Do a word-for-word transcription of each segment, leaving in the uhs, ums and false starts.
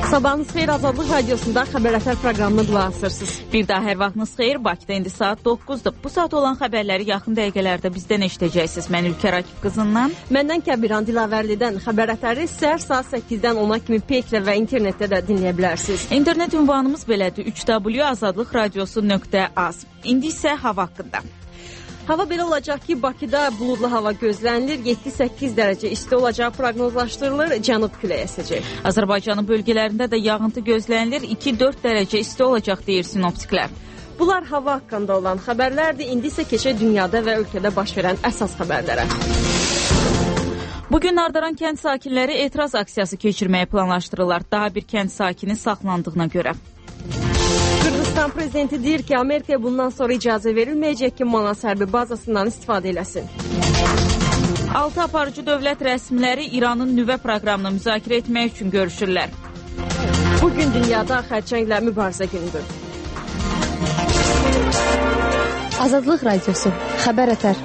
Sabahınız xeyir, Azadlıq Radiosunda Xəbər proqramını qulaq asırsınız. Bir daha hər vaxtınız xeyir. Bakıda indi saat doqquzdur. Bu saat olan xəbərləri yaxın dəqiqələrdə bizdən eşidəcəksiniz. Mən Ülkər Akif qızından. Məndən Kəbiran Dilavərlidən. Xəbər səhər saat səkkizdən ona kimi Peyklə və internetdə də dinləyə bilərsiniz. İnternet ünvanımız belədir: üç w nöqtə azadlıq radiosu nöqtə az. İndi isə hava haqqında. Hava belə olacaq ki, Bakıda buludlu hava gözlənilir, yeddi səkkiz dərəcə isti olacağı proqnozlaşdırılır, cənub küləyi əsəcək. Azərbaycanın bölgələrində də yağıntı gözlənilir, iki dörd dərəcə isti olacaq deyir sinoptiklər. Bunlar hava haqqında olan xəbərlərdir. İndi isə keçək dünyada və ölkədə baş verən əsas xəbərlərə. Bugün Nardaran kənd sakinləri etiraz aksiyası keçirməyi planlaşdırırlar. Daha bir kənd sakini saxlandığına görə. Qırğızstan prezidenti deyir ki, Amerikaya bundan sonra icazə verilməyəcək ki, Manas hərbi bazasından istifadə eləsin. Altı aparıcı dövlət rəsmiləri İranın nüvə proqramını müzakirə etmək üçün görüşürlər. Bugün dünyada xərçənglə mübarizə günüdür. Azadlıq Radiosu, Xəbər Ətər.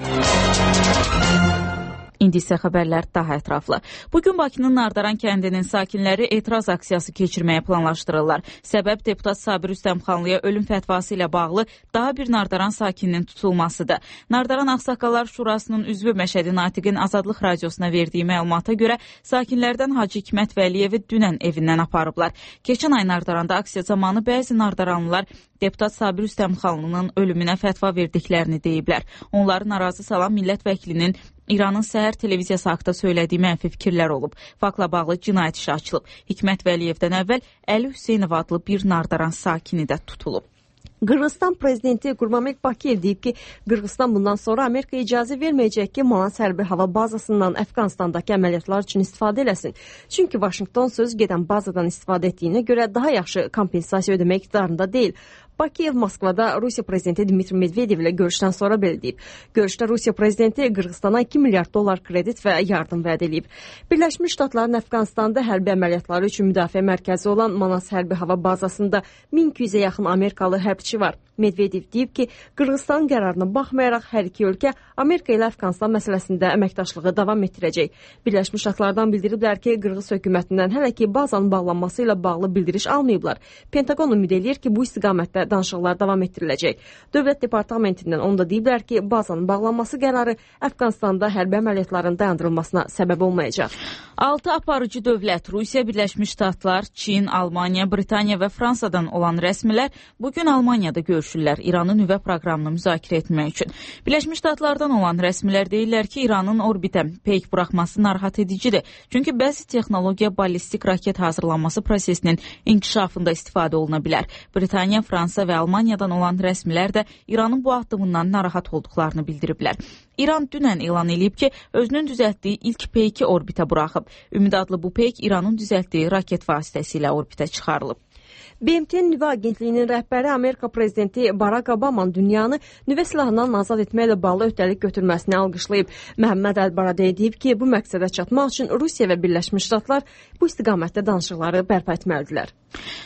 İndi isə xəbərlər daha ətraflı. Bugün Bakının Nardaran kəndinin sakinləri etiraz aksiyası keçirməyə planlaşdırırlar. Səbəb deputat Sabir Rüstəmxanlıya ölüm fətvası ilə bağlı daha bir Nardaran sakininin tutulmasıdır. Nardaran Ağsaqqallar Şurasının üzvü Məşədi Natiqin Azadlıq Radiosuna verdiyi məlumata görə sakinlərdən Hacı Hikmət Vəliyevi dünən evindən aparıblar. Keçən ay Nardaranda aksiya zamanı bəzi nardaranlılar deputat Sabir Rüstəmxanlının ölümünə fətva verdiklərini deyiblər. Onları narazı salan millət vəkilinin İranın Səhər televiziyası haqda söylədiyi mənfi fikirlər olub. Faktla bağlı cinayət işi açılıb. Hikmət Vəliyevdən əvvəl Əli Hüseynov adlı bir Nardaran sakini də tutulub. Qırğızstan prezidenti Qurbanbek Bakiyev deyib ki, Qırğızstan bundan sonra Amerikaya icazə verməyəcək ki, Manas hərbi hava bazasından Əfqanistandakı əməliyyatlar üçün istifadə eləsin. Çünki Vaşinqton söz gedən bazadan istifadə etdiyinə görə daha yaxşı kompensasiya ödəmək iqtidarında deyil. Bakiyev Moskvada Rusiya prezidenti Dmitri Medvedev ilə görüşdən sonra belə deyib. Görüşdə Rusiya prezidenti Qırğızstana iki milyard dollar kredit və yardım vəd edib. Birləşmiş Ştatların Əfqanistanda hərbi əməliyyatları üçün müdafiə mərkəzi olan Manas hərbi hava bazasında min iki yüzə yaxın Amerikalı hərbçi var. Medvedev deyib ki, Qırğızstanın qərarına baxmayaraq hər iki ölkə Amerika ilə Əfqanistan məsələsində əməkdaşlığı davam etdirəcək. Birləşmiş Ştatlardan bildiriblər ki, Qırğız hökumətindən hələ ki bazanın bağlanması ilə bağlı bildiriş almayıblar. Pentagon ümid eləyir ki, bu istiqamətdə danışıqlar davam etdiriləcək. Dövlət Departamentindən onu da deyiblər ki, bazanın bağlanması qərarı Əfqanistanda hərbi əməliyyatların dayandırılmasına səbəb olmayacaq. Altı aparıcı dövlət Rusiya, Birləşmiş Ştatlar, Çin, Almaniya, Britaniya və Fransadan olan rəsmilər bugün Almaniyada görüşürlər İranın nüvə proqramını müzakirə etmək üçün. Birləşmiş Ştatlardan olan rəsmilər deyirlər ki, İranın orbitə peyk buraxması narahat edicidir. Çünki bəzi texnologiya ballistik raket hazırlanması prosesinin inkişafında istifadə oluna bilər. Britaniya, Fransa və Almaniyadan olan rəsmilər də İranın bu addımından narahat olduqlarını bildiriblər. İran dünən elan edib ki, özünün düzəltdiyi ilk peyki orbitə buraxıb. Ümid adlı bu peyk İranın düzəltdiyi raket vasitəsilə orbitə çıxarılıb. B M T-nin nüvə agentliyinin rəhbəri Amerika prezidenti Barack Obama'nın dünyanı nüvə silahından azad etməklə bağlı öhdəlik götürməsini alqışlayıb. Məhəmməd Əl-Baradəy deyib ki, bu məqsədə çatmaq üçün Rusiya və Birləşmiş Ştatlar bu istiqamətdə danışıqları bərpa etməlidirlər.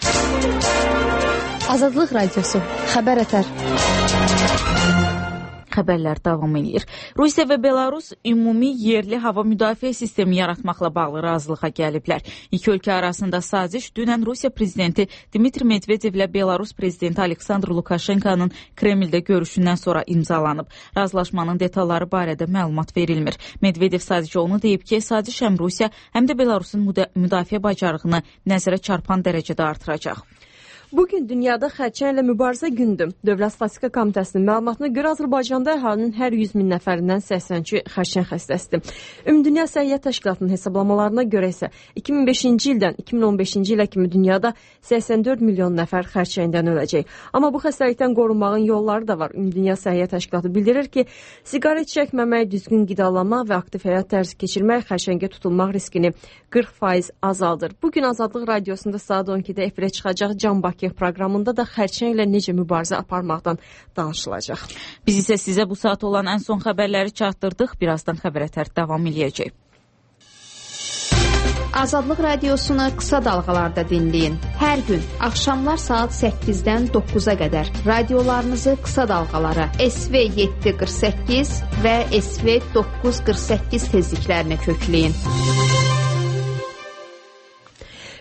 Azadlıq Radiosu, Xəbər Ətər. Xəbərlər davam edir. Rusiya və Belarus ümumi yerli hava müdafiə sistemi yaratmaqla bağlı razılığa gəliblər. İki ölkə arasında saziş dünən Rusiya prezidenti Dmitri Medvedev ilə Belarus prezidenti Aleksandr Lukashenko'nun Kremldə görüşündən sonra imzalanıb. Razılaşmanın detalları barədə məlumat verilmir. Medvedev sadəcə onu deyib ki, saziş həm Rusiya, həm də Belarusun müdafiə bacarığını nəzərə çarpan dərəcədə artıracaq. Bugün dünyada xərçənglə mübarizə gündür. Dövlət Statistika Komitəsinin məlumatına görə Azərbaycanda əhalinin hər yüz min nəfərindən səksən üçü xərçəng xəstəsidir. Ümumdünya Səhiyyə Təşkilatının hesablamalarına görə isə iki min beşinci ildən iki min on beşinci ilə kimi dünyada səksən dörd milyon nəfər xərçəngdən öləcək. Amma bu xəstəlikdən qorunmağın yolları da var. Ümumdünya Səhiyyə Təşkilatı bildirir ki, siqaret çəkməmək, düzgün qidalanma və aktiv həyat tərzi keçirmək xərçəngə tutulmaq riskini qırx faiz azaldır. Bugün Azadlıq Radiosunda saat on ikidə efirə çıxacaq Can Bakı proqramında da xərçənglə necə mübarizə aparmaqdan danışılacaq. Biz isə sizə bu saat olan ən son xəbərləri çatdırdıq. Birazdan Xəbər Ətər davam edəcək. Azadlıq Radiosunu qısa dalğalarda dinləyin. Hər gün axşamlar saat səkkizdən doqquza qədər radiolarınızı qısa dalğalara S V yeddi qırx səkkiz və S V doqquz qırx səkkiz tezliklərinə kökləyin.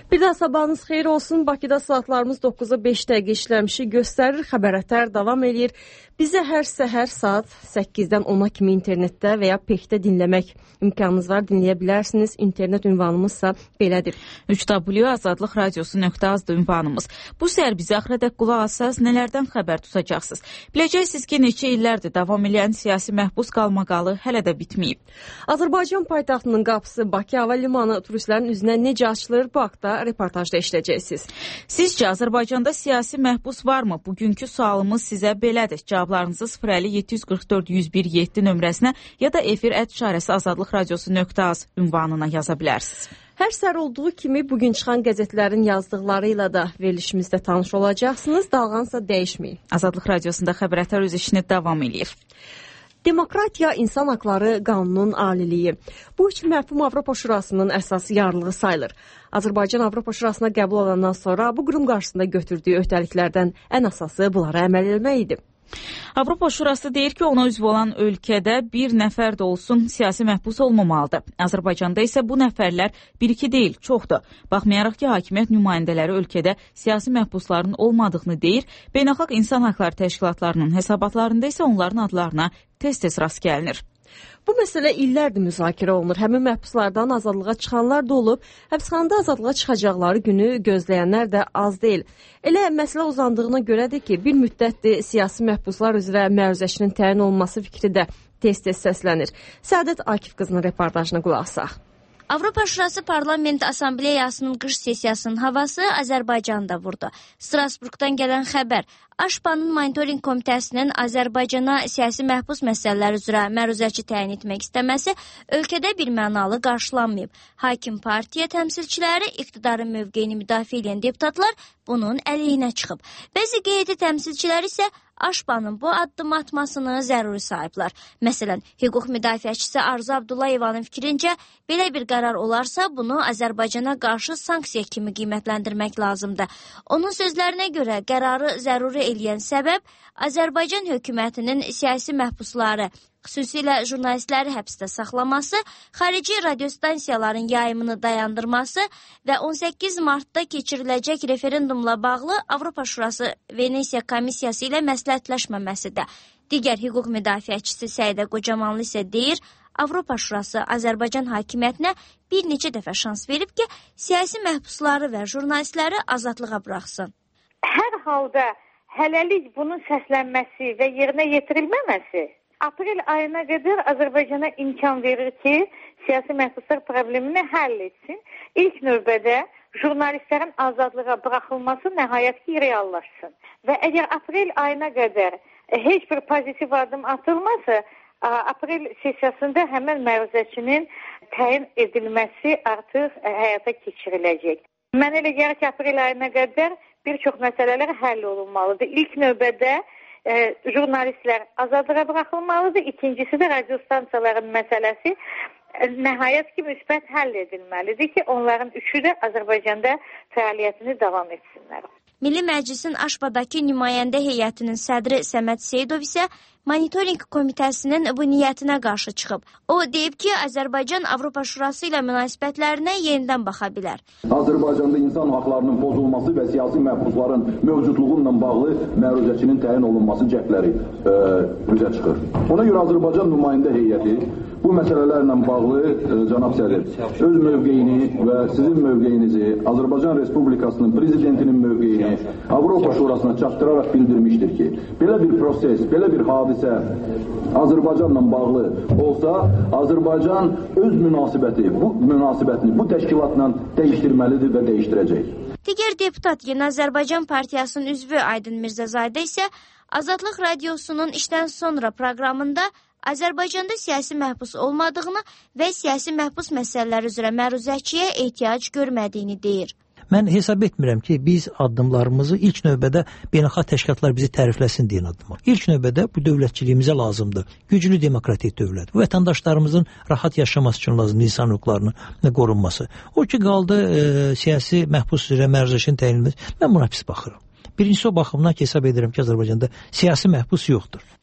Bir daha sabahınız xeyir olsun. Bakıda saatlarımız dokkuza beş dəqiqə işləmişi göstərir. Xəbərətər davam edir. Bizə hər səhər saat səkkizdən ona kimi internetdə və ya pekdə dinləmək imkanınız var. Dinləyə bilərsiniz. İnternet ünvanımızsa belədir. üç w azadlıq radiosu nöqtə azdır ünvanımız. Bu səhər bizə axıradək qulaq assanız nələrdən xəbər tutacaqsınız? Biləcəksiniz ki, neçə illərdir davam edən siyasi məhbus qalmaqalı hələ də bitməyib. Azərbaycan paytaxtının qapısı Bakı hava limanı turistlərin üzünə necə açılır? Bu haqda reportajda işləyəcəksiniz. Sizcə Azərbaycanda siyasi məhbus varmı? Bugünkü sualımız sizə belədir. Cavablarınızı sıfır əlli yeddi yüz qırx dörd yüz bir yeddi nömrəsinə ya da efir ət işarəsi azadlıq radiosu nöqtə az ünvanına yaza bilərsiniz. Hər səhər olduğu kimi bugün çıxan qəzetlərin yazdıqları ilə də verilişimizdə tanış olacaqsınız. Dalğansa dəyişməyin. Azadlıq radiosunda xəbərətər öz işini davam edir. Demokratiya, insan haqları qanunun aliliyi. Bu üç məhkum Avropa Şurasının əsas yarlığı sayılır. Azərbaycan Avropa Şurasına qəbul olandan sonra bu qurum qarşısında götürdüyü öhdəliklərdən ən əsası bunlara əməl etmək idi. Avropa Şurası deyir ki, ona üzv olan ölkədə bir nəfər də olsun siyasi məhbus olmamalıdır. Azərbaycanda isə bu nəfərlər bir-iki deyil, çoxdur. Baxmayaraq ki, hakimiyyət nümayəndələri ölkədə siyasi məhbusların olmadığını deyir, beynəlxalq insan haqları təşkilatlarının hesabatlarında isə onların adlarına tez-tez rast gəlinir. Bu məsələ illərdir müzakirə olunur. Həmin məhbuslardan azadlığa çıxanlar da olub, həbsxanada azadlığa çıxacaqları günü gözləyənlər də az deyil. Elə məsələ uzandığına görədir ki, bir müddətdir siyasi məhbuslar üzrə məruzəçinin təyin olunması fikri də tez-tez səslənir. Səadət Akif qızının reportajına qulaq asaq. Avropa Şurası Parlament Assambleyasının qış sessiyasının havası Azərbaycanda vurdu. Strasburqdan gələn xəbər, Aşpanın Monitoring Komitəsinin Azərbaycana siyasi məhbus məsələləri üzrə məruzəçi təyin etmək istəməsi ölkədə bir mənalı qarşılanmayıb. Hakim partiya təmsilçiləri, iqtidarın mövqeyini müdafiə edən deputatlar bunun əleyhinə çıxıb. Bəzi qeydi təmsilçilər isə Aşpanın bu addım atmasını zəruri sayıblar. Məsələn, hüquq müdafiəçisi Arzu Abdullayevanın fikrincə, belə bir qərar olarsa, bunu Azərbaycana qarşı sanksiya kimi qiymətləndirmək lazımdır. Onun sözlərinə görə qərarı zəruri eləyən səbəb Azərbaycan hökumətinin siyasi məhbusları, xüsusilə jurnalistləri həbsdə saxlaması, xarici radiostansiyaların yayımını dayandırması və on səkkiz martda keçiriləcək referendumla bağlı Avropa Şurası Venesiya Komissiyası ilə məsləhətləşməməsidir. Digər hüquq müdafiəçisi Səidə Qocamanlı isə deyir, Avropa Şurası Azərbaycan hakimiyyətinə bir neçə dəfə şans verib ki, siyasi məhbusları və jurnalistləri azadlığa buraxsın. Hər halda hələlik bunun səslənməsi və yerinə yetirilməməsi aprel ayına qədər Azərbaycana imkan verir ki, siyasi məhbuslar problemini həll etsin. İlk növbədə jurnalistlərin azadlığa buraxılması nəhayət ki, reallaşsın. Və əgər aprel ayına qədər heç bir pozitiv adım atılmasa, aprel sessiyasında həmən məruzəçinin təyin edilməsi artıq həyata keçiriləcək. Mən elə gəlir ki, aprel ayına qədər bir çox məsələlər həll olunmalıdır. İlk növbədə e, jurnalistlər azadlığa buraxılmalıdır. İkincisi də radiostansiyaların məsələsi e, nəhayət ki, müsbət həll edilməlidir ki, onların üçü də Azərbaycanda fəaliyyətini davam etsinlər. Milli Məclisin Aşbadakı nümayəndə heyətinin sədri Səməd Seyidov isə Monitoring Komitəsinin bu niyyətinə qarşı çıxıb. O deyib ki, Azərbaycan Avropa Şurası ilə münasibətlərinə yenidən baxa bilər. Azərbaycanda insan haqlarının pozulması və siyasi məhbusların mövcudluğu ilə bağlı məruzəçinin təyin olunması cəhdləri e, üzə çıxır. Ona görə Azərbaycan nümayəndə heyəti bu məsələlərlə bağlı e, cənab sədr öz mövqeyini və sizin mövqeyinizi Azərbaycan Respublikasının prezidentinin mövqeyini Avropa Şurasına çatdıraraq bildirmişdir ki, belə bir proses, belə bir hadisə Azərbaycanla bağlı olsa, Azərbaycan öz münasibəti, bu münasibətini bu təşkilatla dəyişdirməlidir və dəyişdirəcək. Digər deputat Yeni Azərbaycan Partiyasının üzvü Aydın Mirzəzadə isə Azadlıq Radiosunun işdən sonra proqramında Azərbaycanda siyasi məhbus olmadığını və siyasi məhbus məsələləri üzrə məruzəçiyə ehtiyac görmədiyini deyir. Mən hesab etmirəm ki, biz addımlarımızı ilk növbədə beynəlxalq təşkilatlar bizi tərifləsin deyən addımlar. İlk növbədə bu dövlətçiliyimizə lazımdır. Güclü demokratik dövlət. Bu vətəndaşlarımızın rahat yaşaması üçün lazımdır insan hüquqlarının qorunması. O ki, qaldı e, siyasi məhbus üzrə məruzəçinin təyin edilməsi. Mən buna pis baxıram. Birincisi o baxımdan ki, hesab edirəm ki, Azərbaycanda siyasi məhbus yoxdur.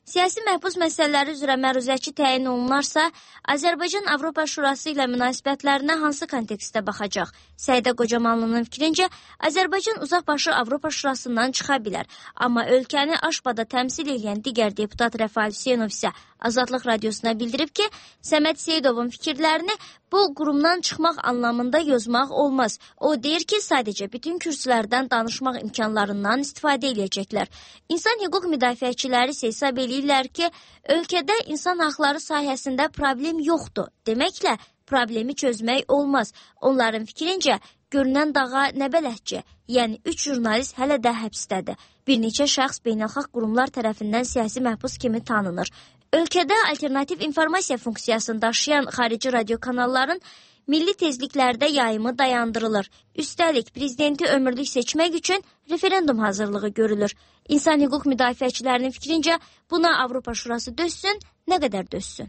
Siyasi məhbus məsələləri üzrə məruzəçi təyin olunarsa, Azərbaycan Avropa Şurası ilə münasibətlərinə hansı kontekstdə baxacaq? Səidə Qocamanlının fikrincə, Azərbaycan uzaqbaşı Avropa Şurasından çıxa bilər. Amma ölkəni Aşbada təmsil edən digər deputat Rəfail Hüseynov isə Azadlıq Radiosuna bildirib ki, Səməd Seyidovun fikirlərini bu qurumdan çıxmaq anlamında yozmaq olmaz. O deyir ki, sadəcə bütün kürsülərdən danışmaq imkanlarından istifadə edəcəklər. İnsan hüquq müdafiəçiləri isə hesab edirlər ki, ölkədə insan haqları sahəsində problem yoxdur. Deməklə, problemi çözmək olmaz. Onların fikrincə, görünən dağa nə bələdcə, yəni üç jurnalist hələ də həbsdədir. Bir neçə şəxs beynəlxalq qurumlar tərəfindən siyasi məhbus kimi tanınır. Ölkədə alternativ informasiya funksiyasını daşıyan xarici radio kanalların milli tezliklərdə yayımı dayandırılır. Üstəlik, prezidenti ömürlük seçmək üçün referendum hazırlığı görülür. İnsan hüquq müdafiəçilərinin fikrincə buna Avropa Şurası dözsün, nə qədər dözsün?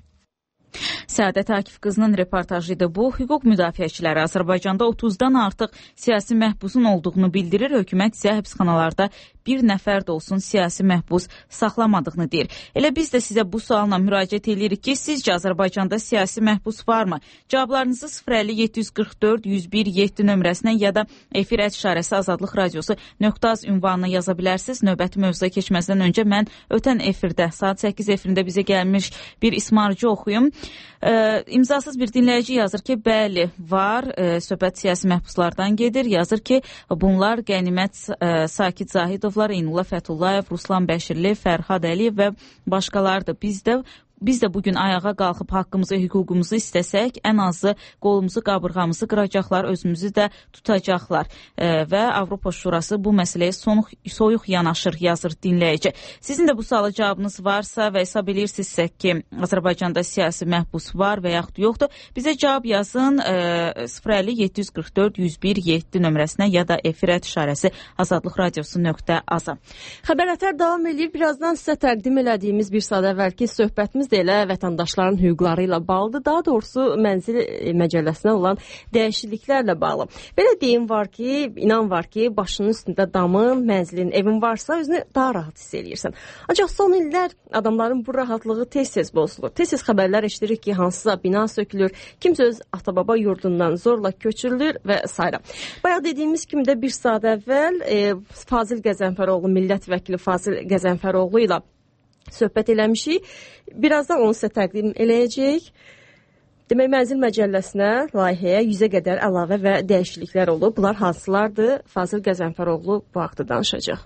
Səadət Akif qızının reportajı idi bu. Hüquq müdafiəçiləri Azərbaycanda otuzdan artıq siyasi məhbusun olduğunu bildirir. Hökumət isə həbsxanalarda bir nəfər də olsun siyasi məhbus saxlamadığını deyir. Elə biz də sizə bu sualla müraciət edirik ki, sizcə Azərbaycanda siyasi məhbus varmı? Cavablarınızı sıfır əlli yeddi yüz qırx dörd yüz bir yeddi nömrəsinə ya da efir işarəsi Azadlıq Radiosu nöqtaz ünvanına yaza bilərsiniz. Növbəti mövzuya keçməzdən öncə mən ötən efirdə, saat səkkiz efirində bizə gəlmiş bir ismarıcı oxuyum. Ee, imzasız bir dinləyici yazır ki, bəli, var, e, söhbət siyasi məhbuslardan gedir. Yazır ki, bunlar Qənimət e, Sakit Zahidovlar, Eynullah Fəthullayev, Ruslan Bəşirli, Fərhad Əliyev və başqalardır. Biz də Biz də bugün ayağa qalxıb haqqımızı, hüququmuzu istəsək, ən azı qolumuzu, qabırğamızı qıracaqlar, özümüzü də tutacaqlar. E, və Avropa Şurası bu məsələyə sonuq, soyuq yanaşır, yazır dinləyici. Sizin də bu suala cavabınız varsa və hesab edirsinizsə ki, Azərbaycanda siyasi məhbus var və yaxud yoxdur, bizə cavab yazın e, sıfır əlli yeddi yüz qırx dörd yüz bir yeddi nömrəsinə ya da efir işarəsi Azadlıq Radiosu nöqtə aza. Xəbər ətər davam edir. Birazdan sizə təqdim elədiyimiz bir saat əvvəlki söhbətimiz də elə vətəndaşların hüquqları ilə bağlıdır. Daha doğrusu mənzil məcəlləsinə olan dəyişikliklərlə bağlı. Belə deyim var ki, inan var ki, başının üstündə damın, mənzilin, evin varsa özünü daha rahat hiss eləyirsən. Ancaq son illər adamların bu rahatlığı tez-tez bozulur. Tez-tez xəbərlər eşidirik ki, hansısa bina sökülür, kimsə öz ata-baba yurdundan zorla köçürülür və s. Bayaq dediyimiz kimi də bir saat əvvəl e, Fazil Qəzənfəroğlu, millət vəkili Fazil Qəzənfəroğlu ilə söhbət eləmişik. Birazdan onu sizə təqdim eləyəcəyik. Demək, mənzil məcəlləsinə, layihəyə yüzə qədər əlavə və dəyişikliklər olub. Bunlar hansılardır? Fazil Qəzənfəroğlu bu haqda danışacaq.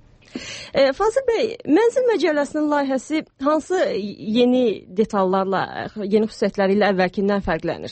E, Fazil bəy, mənzil məcəlləsinin layihəsi hansı yeni detallarla, yeni xüsusiyyətləri ilə əvvəlkindən fərqlənir?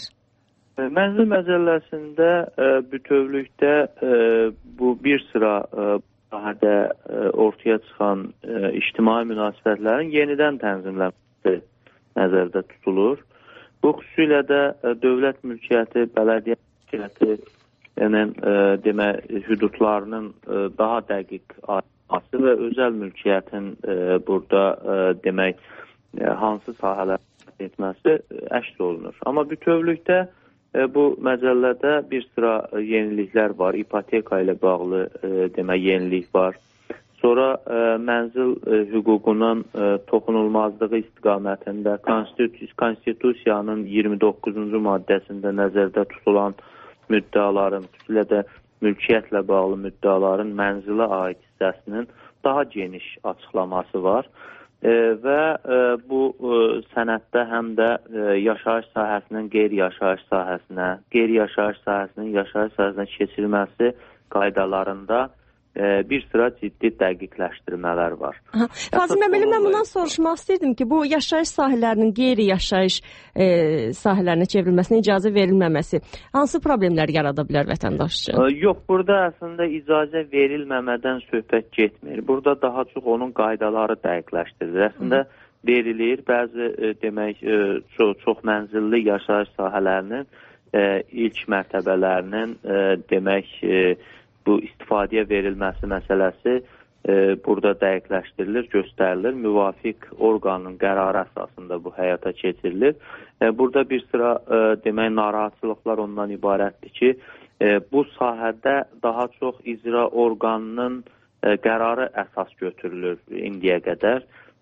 Mənzil məcəlləsində e, bütövlükdə e, bu bir sıra e, sahədə ortaya çıxan e, ictimai münasibətlərin yenidən tənzimlənməsi nəzərdə tutulur. Bu xüsusilə də e, dövlət mülkiyyəti, bələdiyyə mülkiyyəti yəni, e, demə, hüdudlarının e, daha dəqiq ayrılması və özəl mülkiyyətin e, burada e, demək e, hansı sahələr etməsi e, əks olunur. Amma bütövlükdə bu məcəllədə bir sıra yeniliklər var. İpoteka ilə bağlı demək yenilik var. Sonra mənzil hüququnun toxunulmazlığı istiqamətində Konstitusiyanın iyirmi doqquzuncu maddəsində nəzərdə tutulan müddəaların, xüsusilə də mülkiyyətlə bağlı müddəaların mənzilə aid hissəsinin daha geniş açıqlaması var. E, və e, bu e, sənəddə həm də e, yaşayış sahəsinin qeyri-yaşayış sahəsinə, qeyri-yaşayış sahəsinin yaşayış sahəsinə keçirilməsi qaydalarında e, bir sıra ciddi dəqiqləşdirmələr var. Fazil Məmməli, mən bundan soruşmaq istəyirdim ki, bu yaşayış sahələrinin qeyri-yaşayış e, sahələrinə çevrilməsinə icazə verilməməsi hansı problemlər yarada bilər vətəndaş üçün? E, yox, burada əslində icazə verilməmədən söhbət getmir. Burada daha çox onun qaydaları dəqiqləşdirilir. Əslində Hı. verilir bəzi e, demək e, çox, çox mənzilli yaşayış sahələrinin e, ilk mərtəbələrinin e, demək e, bu istifadəyə verilməsi məsələsi e, burada dəqiqləşdirilir, göstərilir. Müvafiq orqanın qərarı əsasında bu həyata keçirilir. E, burada bir sıra e, demək narahatçılıqlar ondan ibarətdir ki, e, bu sahədə daha çox icra orqanının e, qərarı əsas götürülür indiyə qədər.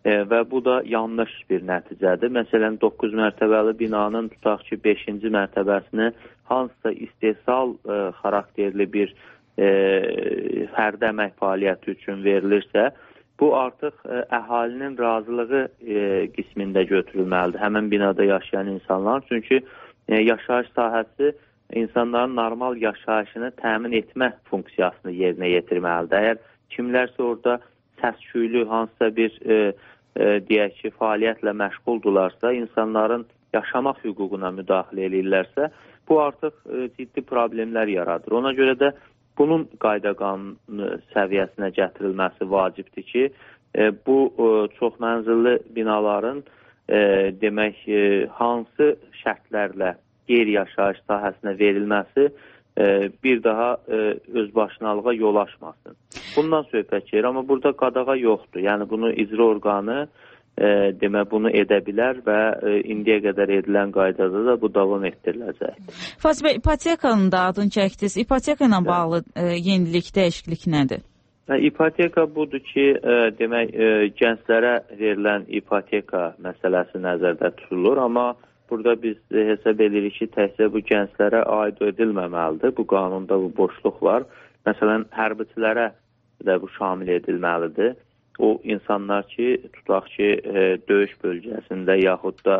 e, və bu da yanlış bir nəticədir. Məsələn, doqquz mərtəbəli binanın tutaq ki, beşinci mərtəbəsini hansısa istehsal e, xarakterli bir e, fərdi əmək fəaliyyəti üçün verilirsə, bu artıq e, əhalinin razılığı e, qismində götürülməlidir. Həmin binada yaşayan insanlar, çünki e, yaşayış sahəsi insanların normal yaşayışını təmin etmə funksiyasını yerinə yetirməlidir. Əgər kimlərsə orada səs-küylü hansısa bir e, e, deyək ki, fəaliyyətlə məşğuldularsa, insanların yaşamaq hüququna müdaxilə edirlərsə, bu artıq e, ciddi problemlər yaradır. Ona görə də bunun qayda qanun səviyyəsinə gətirilməsi vacibdir ki, e, bu e, çox mənzilli binaların e, demək e, hansı şərtlərlə qeyri-yaşayış sahəsinə verilməsi e, bir daha e, özbaşınalığa yol açmasın. Bundan söhbət gedir, amma burada qadağa yoxdur. Yəni bunu icra orqanı e, demə bunu edə bilər və e, indiyə qədər edilən qaydada da bu davam etdiriləcək. Fazil bəy, ipotekanın da adını çəkdiniz. İpoteka ilə bağlı e, yenilik, dəyişiklik nədir? İpoteka budur ki, e, demək e, gənclərə verilən ipoteka məsələsi nəzərdə tutulur, amma burada biz hesab edirik ki, təhsil bu gənclərə aid edilməməlidir. Bu qanunda bu boşluq var. Məsələn, hərbiçilərə də bu şamil edilməlidir. O insanlar ki, tutaq ki, döyüş bölgəsində yaxud da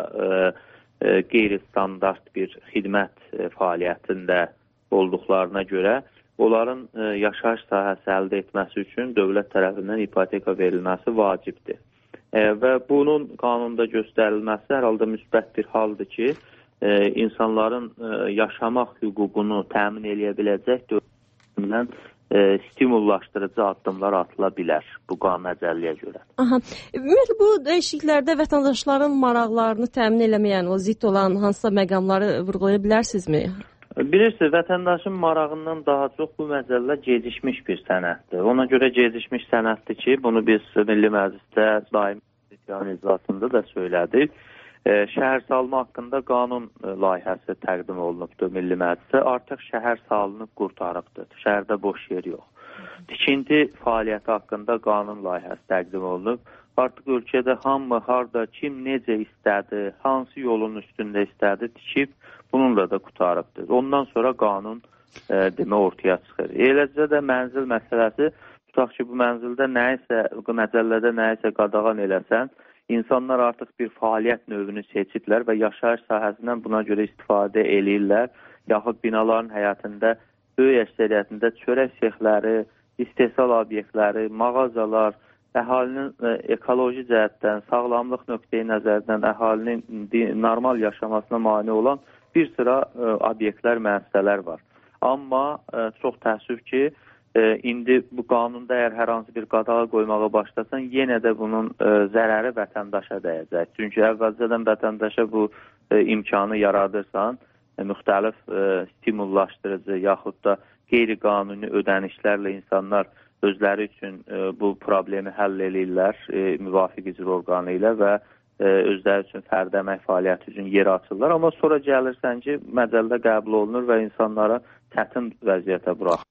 e, qeyri-standart bir xidmət fəaliyyətində olduqlarına görə onların e, yaşayış sahəsi əldə etməsi üçün dövlət tərəfindən ipoteka verilməsi vacibdir. E, və bunun qanunda göstərilməsi hər halda müsbət bir haldır ki, e, insanların e, yaşamaq hüququnu təmin edə biləcək dövlətindən e, stimullaşdırıcı addımlar atıla bilər bu qanun əcəlliyə görə. Aha. Ümumiyyətlə, bu dəyişikliklərdə vətəndaşların maraqlarını təmin eləməyən, o zidd olan hansısa məqamları vurğulaya bilərsinizmi? Bilirsiniz, vətəndaşın marağından daha çox bu məcəllə gecikmiş bir sənəddir. Ona görə gecikmiş sənəddir ki, bunu biz Milli Məclisdə daimi sessiyanın iclasında da söylədik. E, şəhər salımı haqqında qanun layihəsi təqdim olunubdur Milli Məclisə. Artıq şəhər salınıb qurtarıbdır. Şəhərdə boş yer yox. Tikinti fəaliyyəti haqqında qanun layihəsi təqdim olunub. Artıq ölkədə hamı, harda, kim necə istədi, hansı yolun üstündə istədi, tikib, bununla da qutarıbdır. Ondan sonra qanun e, demə ortaya çıxır. Eləcə də mənzil məsələsi, tutaq ki, bu mənzildə nəyisə, bu məcəllədə nəyisə qadağan eləsən, insanlar artıq bir fəaliyyət növünü seçiblər və yaşayış sahəsindən buna görə istifadə eləyirlər. Yaxud binaların həyatında, böyük əksəriyyətində çörək sexləri, istehsal obyektləri, mağazalar, əhalinin e, ekoloji cəhətdən, sağlamlıq nöqteyi nəzərdən əhalinin normal yaşamasına mane olan bir sıra e, obyektlər, müəssisələr var. Amma e, çox təəssüf ki, e, indi bu qanunda əgər hər hansı bir qadağa qoymağa başlasan, yenə də bunun e, zərəri vətəndaşa dəyəcək. Çünki əvvəlcədən vətəndaşa bu e, imkanı yaradırsan, e, müxtəlif e, stimullaşdırıcı yaxud da qeyri-qanuni ödənişlərlə insanlar özləri üçün e, bu problemi həll edirlər e, müvafiq icra orqanı ilə və e, özləri üçün fərdi əmək fəaliyyəti üçün yer açırlar. Amma sonra gəlirsən ki, məcəllə qəbul olunur və insanlara çətin vəziyyətə buraxılır.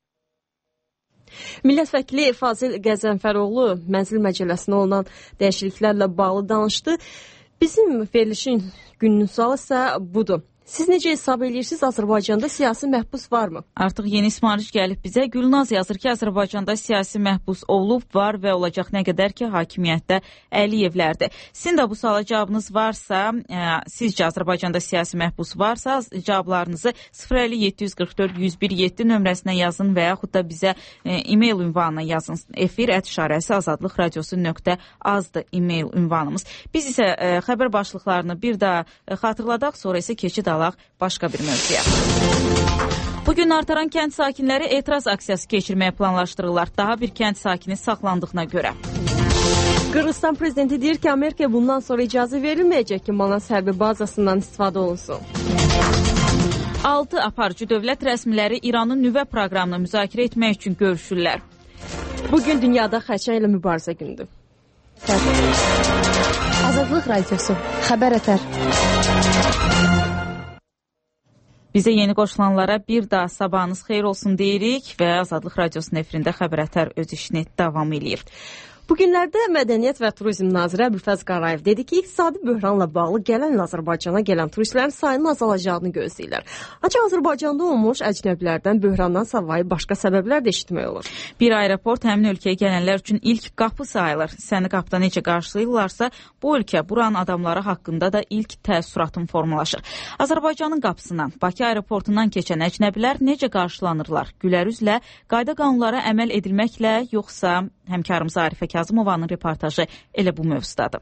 Millət vəkili Fazil Qəzənfəroğlu mənzil məcəlləsinə olunan dəyişikliklərlə bağlı danışdı. Bizim verilişin günün sualı isə budur. Siz necə hesab edirsiniz, Azərbaycanda siyasi məhbus varmı? Artıq yeni ismarış gəlib bizə. Gülnaz yazır ki, Azərbaycanda siyasi məhbus olub, var və olacaq nə qədər ki, hakimiyyətdə Əliyevlərdir. Sizin də bu suala cavabınız varsa, e, sizcə Azərbaycanda siyasi məhbus varsa, cavablarınızı sıfır əlli yeddi yüz qırx dörd yüz bir yeddi nömrəsinə yazın və yaxud da bizə e, e-mail ünvanına yazın. Efir ət işarəsi azadlıq radiosu nöqtə azdır e-mail ünvanımız. Biz isə e, xəbər başlıqlarını bir daha e, xatırladaq, sonra isə keçid alaq başqa bir mövzuya. Bugün Nartaran kənd sakinləri etiraz aksiyası keçirməyə planlaşdırırlar. Daha bir kənd sakini saxlandığına görə. Qırğızstan prezidenti deyir ki, Amerikaya bundan sonra icazə verilməyəcək ki, Manas hərbi bazasından istifadə olunsun. Altı aparıcı dövlət rəsmiləri İranın nüvə proqramını müzakirə etmək üçün görüşürlər. Bugün dünyada xərçəng ilə mübarizə günüdür. Azadlıq radiosu, xəbər ətər. Bizə yeni qoşulanlara bir daha sabahınız xeyir olsun deyirik və Azadlıq radiosunun efirində xəbər ətər öz işini davam edir. Bu günlərdə Mədəniyyət və Turizm naziri Əbülfəz Qarayev dedi ki, iqtisadi böhranla bağlı gələn Azərbaycana gələn turistlərin sayının azalacağını gözləyirlər. Ancaq Azərbaycanda olmuş əcnəbilərdən böhrandan savayı başqa səbəblər də eşitmək olur. Bir aeroport həmin ölkəyə gələnlər üçün ilk qapı sayılır. Səni qapıda necə qarşılayırlarsa, bu ölkə buranın adamları haqqında da ilk təəssüratın formalaşır. Azərbaycanın qapısından, Bakı aeroportundan keçən əcnəbilər necə qarşılanırlar? Gülər üzlə, qayda qanunlara əməl edilməklə, yoxsa həmkarımız Arifə Kazımovanın reportajı elə bu mövzudadır.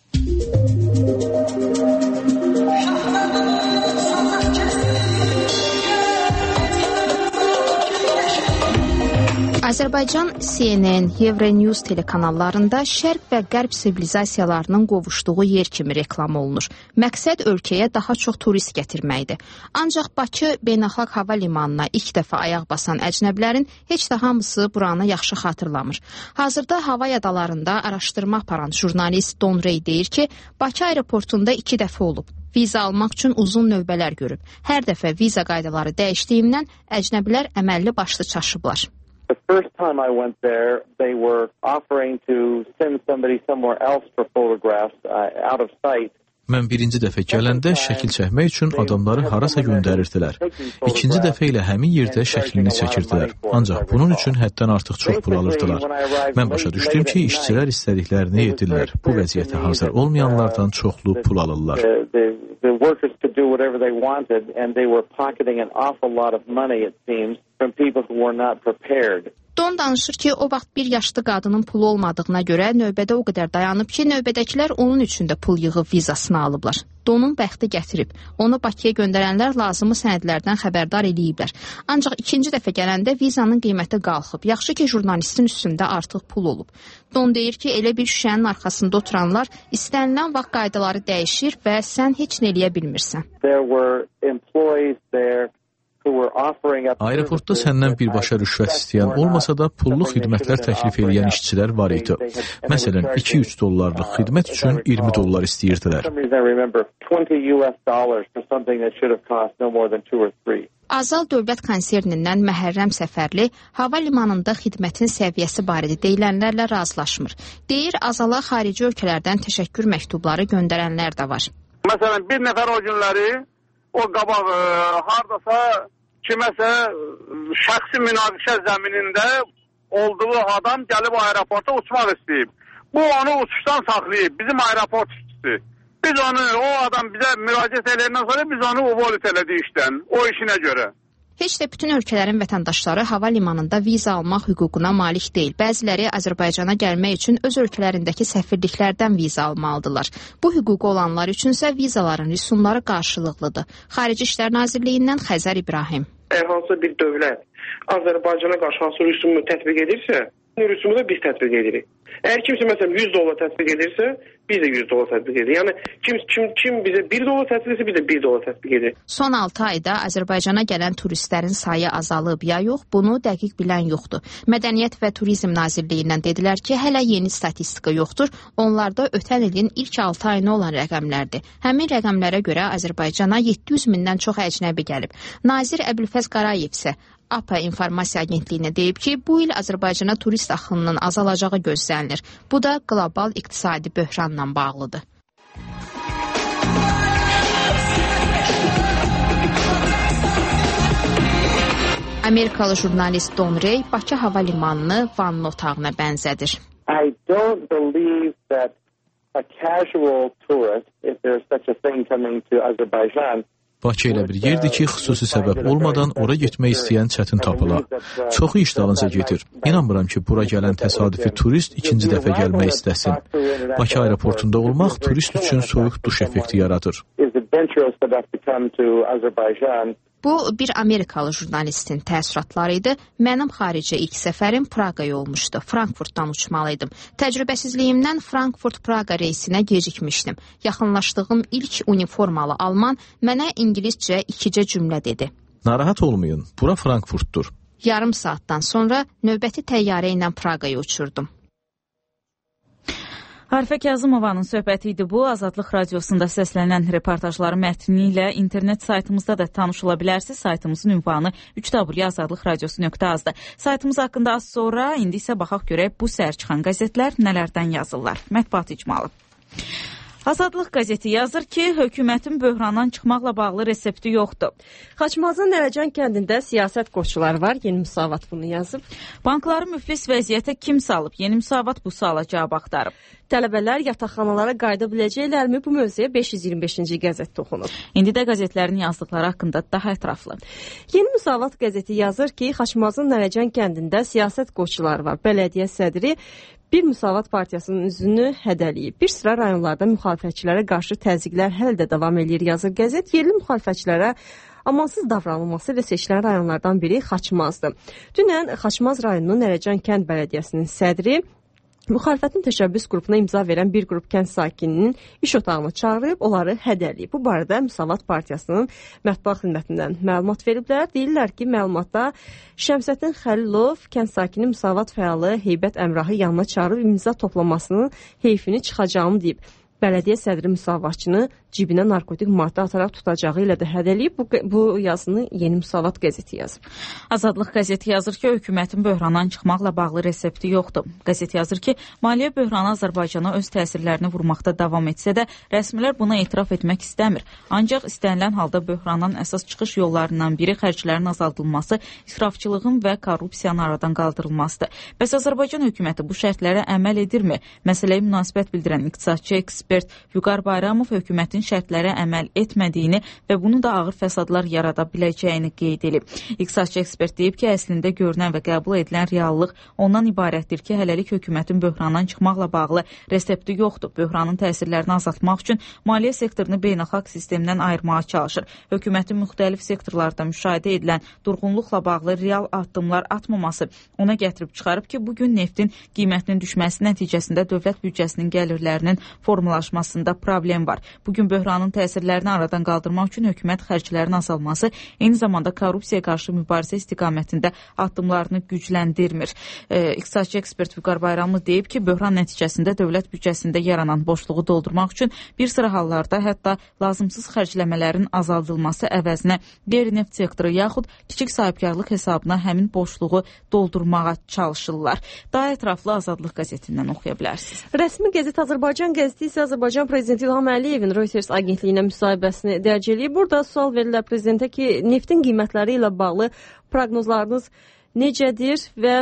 Azərbaycan C N N, Euronews telekanallarında şərq və qərb sivilizasiyalarının qovuşduğu yer kimi reklam olunur. Məqsəd ölkəyə daha çox turist gətirməkdir. Ancaq Bakı beynəlxalq hava limanına ilk dəfə ayaq basan əcnəbilərin heç də hamısı buranı yaxşı xatırlamır. Hazırda hava yadalarında araşdırma aparan jurnalist Don Rey deyir ki, Bakı aeroportunda iki dəfə olub. Viza almaq üçün uzun növbələr görüb. Hər dəfə viza qaydaları dəyişdiyindən əcnəbilər əməlli başlı çaşıblar. The first time I went there, they were offering to send somebody somewhere else for photographs uh, out of sight. Mən birinci dəfə gələndə şəkil çəkmək üçün adamları harasa göndərirdilər. İkinci dəfə ilə həmin yerdə şəklini çəkirdilər. Ancaq bunun üçün həddən artıq çox pul alırdılar. Mən başa düşdüm ki, işçilər istədiklərini edirlər. Bu vəziyyətə hazır olmayanlardan çoxlu pul alırlar. The workers could do whatever they wanted and they were pocketing an awful lot of money, it seems, from people who were not prepared. Don danışır ki, o vaxt bir yaşlı qadının pulu olmadığına görə növbədə o qədər dayanıb ki, növbədəkilər onun üçün də pul yığıb vizasını alıblar. Donun bəxti gətirib. Onu Bakıya göndərənlər lazımı sənədlərdən xəbərdar eləyiblər. Ancaq ikinci dəfə gələndə vizanın qiyməti qalxıb. Yaxşı ki, jurnalistin üstündə artıq pul olub. Don deyir ki, elə bir şüşənin arxasında oturanlar istənilən vaxt qaydaları dəyişir və sən heç nə eləyə bilmirsən. There were employees there. Aeroportda səndən birbaşa rüşvət istəyən olmasa da pullu xidmətlər təklif edən işçilər var idi. Məsələn, iki üç dollarlıq xidmət üçün iyirmi dollar istəyirdilər. Azal Dövlət konsernindən Məhərrəm Səfərli hava limanında xidmətin səviyyəsi barədə deyilənlərlə razılaşmır. Deyir, Azala xarici ölkələrdən təşəkkür məktubları göndərənlər də var. Məsələn, bir nəfər o günləri o qabaq e, hardasa kiməsə şəxsi münaqişə zəminində olduğu adam gəlib aeroporta uçmaq istəyib. Bu onu uçuşdan saxlayıb, bizim aeroport işçisi. Biz onu, o adam bizə müraciət edəndən sonra biz onu uvolit elədik işdən, o işinə görə. Heç də bütün ölkələrin vətəndaşları hava limanında viza almaq hüququna malik deyil. Bəziləri Azərbaycana gəlmək üçün öz ölkələrindəki səfirliklərdən viza almalıdırlar. Bu hüququ olanlar üçünsə vizaların rüsumları qarşılıqlıdır. Xarici İşlər Nazirliyindən Xəzər İbrahim. Əgər hansısa bir dövlət Azərbaycana qarşı hansı rüsumu tətbiq edirsə, rüsumu da biz tətbiq edirik. Əgər kimsə məsələn yüz dollar tətbiq edirsə, biz də yüz dollar tətbiq edirik. Yəni kim kim kim bizə bir dollar tətbiq edirsə, biz də bir dollar tətbiq edirik. Son altı ayda Azərbaycana gələn turistlərin sayı azalıb ya yox, bunu dəqiq bilən yoxdur. Mədəniyyət və Turizm Nazirliyindən dedilər ki, hələ yeni statistika yoxdur. Onlar da ötən ilin ilk altı ayına olan rəqəmlərdir. Həmin rəqəmlərə görə Azərbaycana yeddi yüz mindən çox əcnəbi gəlib. Nazir Əbülfəz Qarayev isə A P A İnformasiya Agentliyinə deyib ki, bu il Azərbaycana turist axınının azalacağı gözlənilir. Bu da qlobal iqtisadi böhranla bağlıdır. Amerikalı jurnalist Don Rey Bakı hava limanını vanna otağına bənzədir. I don't believe that a casual tourist, if there's such a thing coming to Azerbaijan, Bakı elə bir yerdir ki, xüsusi səbəb olmadan ora getmək istəyən çətin tapıla. Çoxu iş dalınca getir. İnanmıram ki, bura gələn təsadüfi turist ikinci dəfə gəlmək istəsin. Bakı aeroportunda olmaq turist üçün soyuq duş effekti yaradır. Bu, bir Amerikalı jurnalistin təəssüratları idi. Mənim xaricə ilk səfərim Praqaya olmuşdu. Frankfurtdan uçmalıydım. Təcrübəsizliyimdən Frankfurt-Praqa reysinə gecikmişdim. Yaxınlaşdığım ilk uniformalı alman mənə ingiliscə ikicə cümlə dedi. Narahat olmayın, bura Frankfurtdur. Yarım saatdan sonra növbəti təyyarə ilə Praqaya uçurdum. Arifə Kazımovanın söhbəti idi bu. Azadlıq Radiosunda səslənən reportajları mətni ilə internet saytımızda da tanış ola bilərsiniz. Saytımızın ünvanı üç w azadlıq radiosu nöqtə az-dır. Saytımız haqqında az sonra, indi isə baxaq görək bu səhər çıxan qəzetlər nələrdən yazırlar. Mətbuat icmalı. Azadlıq qəzeti yazır ki, hökumətin böhrandan çıxmaqla bağlı resepti yoxdur. Xaçmazın Nərəcan kəndində siyasət qoçuları var. Yeni Müsavat bunu yazıb. Bankları müflis vəziyyətə kim salıb? Yeni Müsavat bu suala cavab axtarıb. Tələbələr yataqxanalara qayıda biləcəklərmi? Bu mövzuya beş yüz iyirmi beşinci qəzet toxunur. İndi də qəzetlərin yazdıqları haqqında daha ətraflı. Yeni Müsavat qəzeti yazır ki, Xaçmazın Nərəcan kəndində siyasət qoçuları var. Bələdiyyə sədri Bir Müsavat Partiyasının üzünü hədəliyib. Bir sıra rayonlarda müxalifətçilərə qarşı təzyiqlər hələ də davam edir, yazır qəzet. Yerli müxalifətçilərə amansız davranılması ilə seçilən rayonlardan biri Xaçmazdır. Dünən Xaçmaz rayonunun Nərəcan kənd bələdiyyəsinin sədri müxalifətin təşəbbüs qrupuna imza verən bir qrup kənd sakininin iş otağına çağırıb, onları hədəliyib. Bu barədə Müsavat Partiyasının mətbuat xidmətindən məlumat veriblər. Deyirlər ki, məlumatda Şəmsəddin Xəlilov kənd sakini Müsavat fəalı Heybət Əmrahı yanına çağırıb imza toplamasının heyfini çıxacağını deyib. Bələdiyyə sədri müsavatçını cibinə narkotik maddə ataraq tutacağı ilə də hədəliyib. Bu, bu yazını Yeni Müsavat qəzeti yazıb. Azadlıq qəzeti yazır ki, hökumətin böhrandan çıxmaqla bağlı resepti yoxdur. Qəzet yazır ki, maliyyə böhranı Azərbaycana öz təsirlərini vurmaqda davam etsə də, rəsmilər buna etiraf etmək istəmir. Ancaq istənilən halda böhrandan əsas çıxış yollarından biri xərclərin azaldılması, israfçılığın və korrupsiyanın aradan qaldırılmasıdır. Bəs Azərbaycan hökuməti bu şərtlərə əməl edirmi? Məsələyə münasibət bildirən iqtisadçı ekspert Vüqar Bayramov hökumətin şərtlərə əməl etmədiyini və bunu da ağır fəsadlar yarada biləcəyini qeyd edib. İqtisadçı ekspert deyib ki, əslində görünən və qəbul edilən reallıq ondan ibarətdir ki, hələlik hökumətin böhrandan çıxmaqla bağlı resepti yoxdur. Böhranın təsirlərini azaltmaq üçün maliyyə sektorunu beynəlxalq sistemdən ayırmağa çalışır. Hökumətin müxtəlif sektorlarda müşahidə edilən durğunluqla bağlı real addımlar atmaması ona gətirib çıxarıb ki, bugün neftin qiymətinin düşməsi nəticəsində dövlət büdcəsinin gəlirlərinin formalaşmasında problem var. Bugün böhranın təsirlərini aradan qaldırmaq üçün hökumət xərclərin azalması, eyni zamanda korrupsiyaya qarşı mübarizə istiqamətində addımlarını gücləndirmir. E, İqtisadçı ekspert Vüqar Bayramlı deyib ki, böhran nəticəsində dövlət büdcəsində yaranan boşluğu doldurmaq üçün bir sıra hallarda hətta lazımsız xərcləmələrin azaldılması əvəzinə qeyri-neft sektoru yaxud kiçik sahibkarlıq hesabına həmin boşluğu doldurmağa çalışırlar. Daha ətraflı Azadlıq qəzetindən oxuya bilərsiniz. Rəsmi qəzet Azərbaycan qəzeti isə Azərbaycan Prezidenti İlham Əliyevin Reuters agentliyinə müsahibəsini dərc eləyib. Burada sual verirlər prezidentə ki, neftin qiymətləri ilə bağlı proqnozlarınız necədir və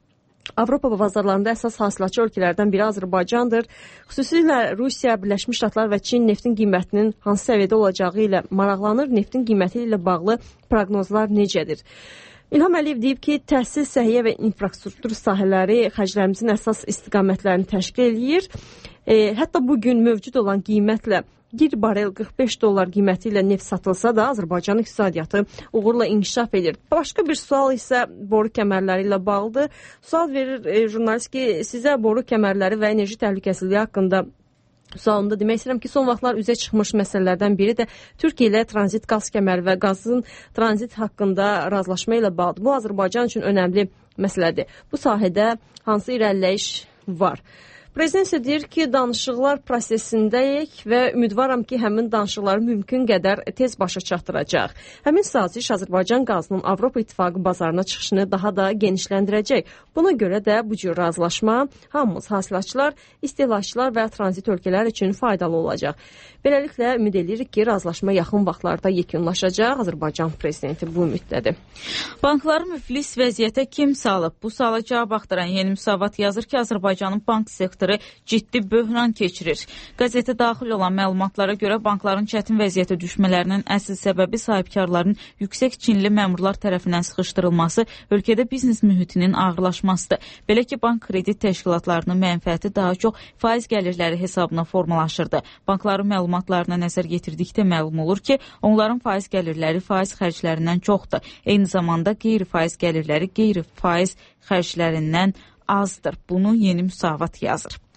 Avropa bazarlarında əsas hasilatçı ölkələrdən biri Azərbaycandır. Xüsusilə Rusiya, Birləşmiş Ştatlar və Çin neftin qiymətinin hansı səviyyədə olacağı ilə maraqlanır. Neftin qiyməti ilə bağlı proqnozlar necədir? İlham Əliyev deyib ki, təhsil, səhiyyə və infrastruktur sahələri xərclərimizin əsas istiqamətlərini təşkil eləyir. E, hətta bugün mövcud olan qiymətlə bir barel qırx beş dollar qiyməti ilə neft satılsa da Azərbaycan iqtisadiyyatı uğurla inkişaf edir. Başqa bir sual isə boru kəmərləri ilə bağlıdır. Sual verir e, jurnalist ki, sizə boru kəmərləri və enerji təhlükəsizliyi haqqında sualında demək istəyirəm ki, son vaxtlar üzə çıxmış məsələlərdən biri də Türkiyə ilə tranzit qaz kəməri və qazın tranzit haqqında razılaşma ilə bağlıdır. Bu Azərbaycan üçün önəmli məsələdir. Bu sahədə hansı irəliləyiş var? Prezident isə deyir ki, danışıqlar prosesindəyik və ümidvaram ki, həmin danışıqları mümkün qədər tez başa çatdıracaq. Həmin saziş Azərbaycan qazının Avropa İttifaqı bazarına çıxışını daha da genişləndirəcək. Buna görə də bu cür razılaşma hamımız hasilatçılar, istehlakçılar və tranzit ölkələr üçün faydalı olacaq. Beləliklə, ümid edirik ki, razılaşma yaxın vaxtlarda yekunlaşacaq. Azərbaycan prezidenti bu ümiddədir. Bankları müflis vəziyyətə kim salıb? Bu suala cavab axtaran Yeni Müsavat yazır ki, Azərbaycanın bank sektoru ciddi böhran keçirir. Qəzetə daxil olan məlumatlara görə bankların çətin vəziyyətə düşmələrinin əsl səbəbi sahibkarların yüksək çinli məmurlar tərəfindən sıxışdırılması, ölkədə biznes mühitinin ağırlaşmasıdır. Belə ki, bank kredit təşkilatlarının mənfəəti daha çox faiz gəlirləri hesabına formalaşırdı. Bankların məlumatlarına nəzər yetirdikdə məlum olur ki, onların faiz gəlirləri faiz xərclərindən çoxdur. Eyni zamanda qeyri-faiz gəlirləri qeyri-faiz xərclərindən azdır. Bunu Yeni Müsavat yazır.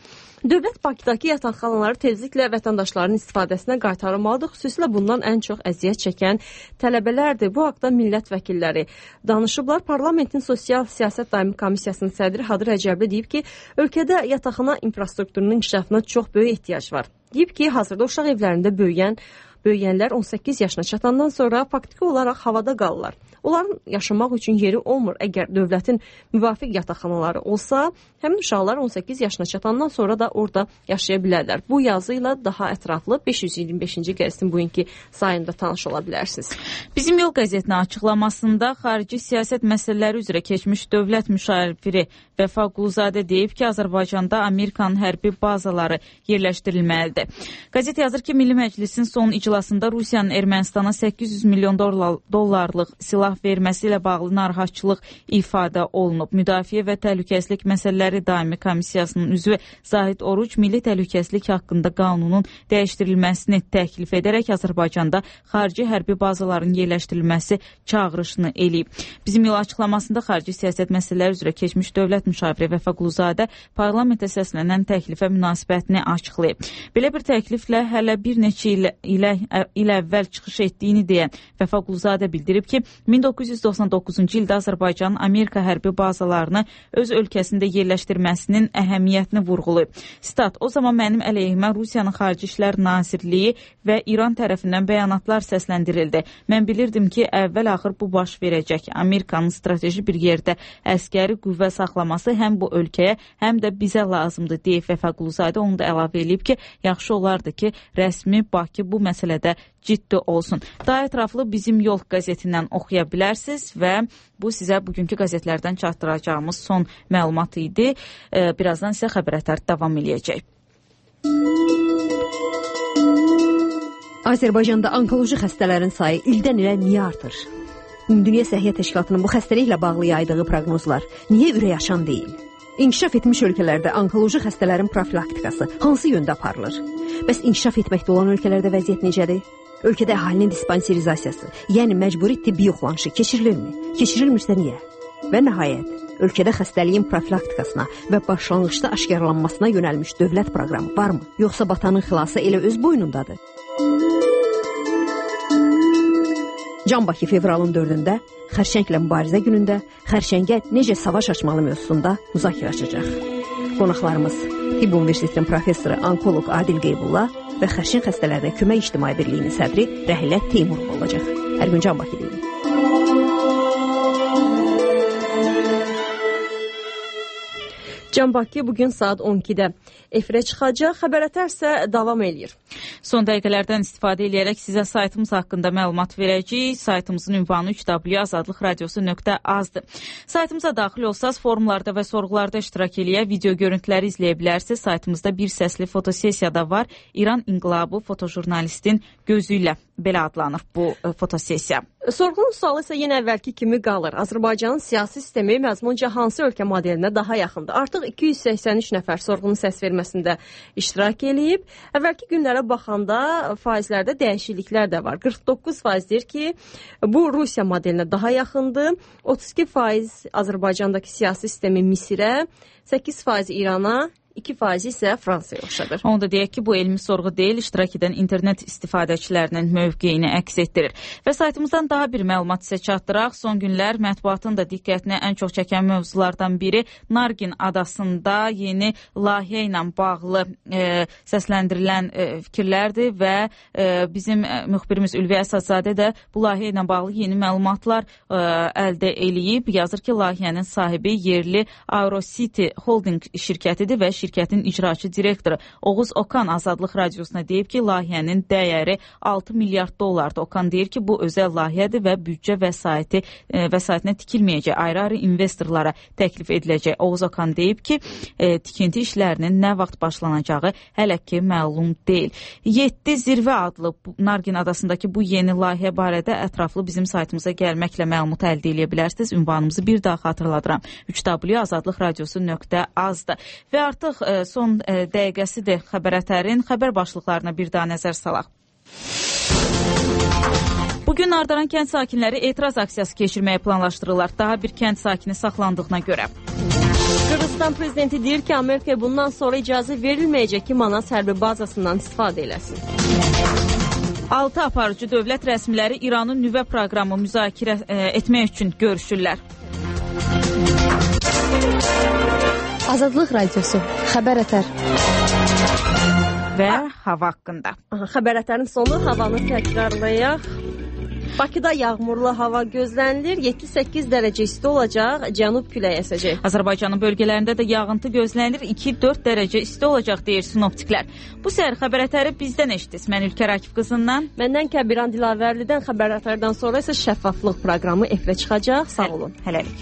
Dövlət Bakıdakı yataqxanaları tezliklə vətəndaşların istifadəsinə qaytarılmalıdır. Xüsusilə bundan ən çox əziyyət çəkən tələbələrdir. Bu haqda millət vəkilləri danışıblar. Parlamentin Sosial Siyasət Daimi Komissiyasının sədri Hadır Rəcəbli deyib ki, ölkədə yataqxana infrastrukturunun inkişafına çox böyük ehtiyac var. Deyib ki, hazırda uşaq evlərində böyüyən böyüyənlər on səkkiz yaşına çatandan sonra faktiki olaraq havada qalırlar. Onların yaşamaq üçün yeri olmur. Əgər dövlətin müvafiq yataqxanaları olsa, həmin uşaqlar on səkkiz yaşına çatandan sonra da orada yaşaya bilərlər. Bu yazı ilə daha ətraflı beş yüz iyirmi beşinci qəzetin bugünkü sayında tanış ola bilərsiniz. Bizim Yol qəzetinin açıqlamasında xarici siyasət məsələləri üzrə keçmiş dövlət müşaviri Vəfa Quluzadə deyib ki, Azərbaycanda Amerikanın hərbi bazaları yerləşdirilməlidir. Qəzet yazır ki, Milli Məclisin son iclasında Rusiyanın Ermənistana səkkiz yüz milyon dollarlıq silah verməsi ilə bağlı narahatçılıq ifadə olunub. Müdafiə və Təhlükəsizlik Məsələləri Daimi Komissiyasının üzvü Zahid Oruc Milli Təhlükəsizlik haqqında qanunun dəyişdirilməsini təklif edərək Azərbaycanda xarici hərbi bazaların yerləşdirilməsi çağırışını eləyib. Bizim Yol açıqlamasında xarici siyasət məsələləri üzrə keçmiş dövlət müşaviri Vəfa Quluzadə parlamentə səslənən təklifə münasibətini açıqlayıb. Belə bir təkliflə hələ bir neçə il, ilə, il əvvəl çıxış etdiyini deyən Vəfa Quluzadə bildirib ki, min doqquz yüz doxsan doqquzuncu ildə Azərbaycanın Amerika hərbi bazalarını öz ölkəsində yerləşdirməsinin əhəmiyyətini vurğulayıb. Stat, o zaman mənim əleyhimə Rusiyanın Xarici İşlər Nazirliyi və İran tərəfindən bəyanatlar səsləndirildi. Mən bilirdim ki, əvvəl-axır bu baş verəcək. Amerikanın strateji bir yerdə əskəri qüvvə saxlaması həm bu ölkəyə, həm də bizə lazımdır, deyib Vəfa Quluzadə. Onu da əlavə edib ki, yaxşı olardı ki, rəsmi Bakı bu məsələdə ciddi olsun. Daha ətraflı Bizim Yol qəzetindən oxuya bilərsiniz və bu sizə bugünkü qəzetlərdən çatdıracağımız son məlumat idi. Birazdan sizə xəbər ətər davam eləyəcək. Azərbaycanda onkoloji xəstələrin sayı ildən ilə niyə artır? Ümumdünya Səhiyyə Təşkilatının bu xəstəliklə bağlı yaydığı proqnozlar niyə ürək açan deyil? İnkişaf etmiş ölkələrdə onkoloji xəstələrin profilaktikası hansı yöndə aparılır? Bəs inkişaf etməkdə olan ölkələrdə vəziyyət necədir? Ölkədə əhalinin dispanserizasiyası, yəni məcburi tibbi yoxlanışı keçirilirmi? Keçirilmirsə niyə? Və nəhayət, ölkədə xəstəliyin profilaktikasına və başlanğıcda aşkarlanmasına yönəlmiş dövlət proqramı varmı? Yoxsa batanın xilası elə öz boynundadır? Can Bakı fevralın dördündə xərçənglə mübarizə günündə xərçəngə necə savaş açmalı mövzusunda müzakirə açacaq. Qonaqlarımız Tibb Universitetinin professoru onkoloq Adil Qeybulla və xərçəng xəstələrdə kömək ictimai birliyinin sədri Rəhilə Teymurov olacaq. Hər gün Can Bakı deyilir. Can Bakı bugün saat on ikidə efirə çıxacaq. Xəbər ətər isə davam eləyir. Son dəqiqələrdən istifadə edərək sizə saytımız haqqında məlumat verəcəyik. Saytımızın ünvanı üç w azadlıq radiosu nöqtə azdır. Saytımıza daxil olsaz, forumlarda və sorğularda iştirak eləyə, video görüntüləri izləyə bilərsiniz. Saytımızda bir səsli fotosessiya da var. İran İnqilabı fotojurnalistin gözü ilə belə adlanır bu e, fotosessiya. Sorğunun sualı isə yenə əvvəlki kimi qalır. Azərbaycanın siyasi sistemi məzmunca hansı ölkə modelinə daha yaxındır? Artıq iki yüz səksən üç nəfər sorğunun səs verməsində iştirak eləyib. Əvvəlki günlərə baxanda faizlərdə dəyişikliklər də var. qırx doqquz faiz deyir ki, bu Rusiya modelinə daha yaxındır. otuz iki faiz Azərbaycandakı siyasi sistemi Misirə, səkkiz faiz İrana, iki faiz isə Fransaya oxşadır. Onu da deyək ki, bu elmi sorğu deyil, iştirak edən internet istifadəçilərinin mövqeyini əks etdirir. Və saytımızdan daha bir məlumat sizə çatdıraq. Son günlər mətbuatın da diqqətini ən çox çəkən mövzulardan biri Nargin adasında yeni layihə ilə bağlı e, səsləndirilən e, fikirlərdir və e, bizim e, müxbirimiz Ülvi Əsədzadə də bu layihə ilə bağlı yeni məlumatlar e, əldə eləyib. Yazır ki, layihənin sahibi yerli Aerocity Holding şirkətidir və şirkətin icraçı direktoru Oğuz Okan Azadlıq Radiosuna deyib ki, layihənin dəyəri altı milyard dollardır. Okan deyir ki, bu özəl layihədir və büdcə vəsaiti e, vəsaitinə tikilməyəcək, ayrı-ayrı investorlara təklif ediləcək. Oğuz Okan deyib ki, e, tikinti işlərinin nə vaxt başlanacağı hələ ki məlum deyil. yeddi zirvə adlı Nargin adasındakı bu yeni layihə barədə ətraflı bizim saytımıza gəlməklə məlumat əldə edə bilərsiniz. Ünvanımızı bir daha xatırladıram. üç w azadlıq radiosu nöqtə azdır. Və artıq son dəqiqəsidir xəbər ətərin. Xəbər başlıqlarına bir daha nəzər salaq. Bugün Nardaran kənd sakinləri etiraz aksiyası keçirməyə planlaşdırırlar. Daha bir kənd sakini saxlandığına görə. Qırğızistan prezidenti deyir ki, Amerikaya bundan sonra icazə verilməyəcək ki, Manas hərbi bazasından istifadə eləsin. Altı aparıcı dövlət rəsmiləri İranın nüvə proqramı müzakirə e, etmək üçün görüşürlər. Azadlıq Radiosu, Xəbər Ətər. Və hava haqqında. Aha, xəbər ətərin sonu havanı təkrarlayaq. Bakıda yağmurlu hava gözlənilir. yeddi səkkiz dərəcə isti olacaq, cənub küləyi əsəcək. Azərbaycanın bölgələrində də yağıntı gözlənilir. iki dörd dərəcə isti olacaq deyir sinoptiklər. Bu səhər xəbər ətəri bizdən eşitdiniz. Mən Ülkər Akif qızından, məndən Kəbiran Dilavərlidən. Xəbər ətərdən sonra isə şəffaflıq proqramı efirə çıxacaq. Sağ olun. Hələlik.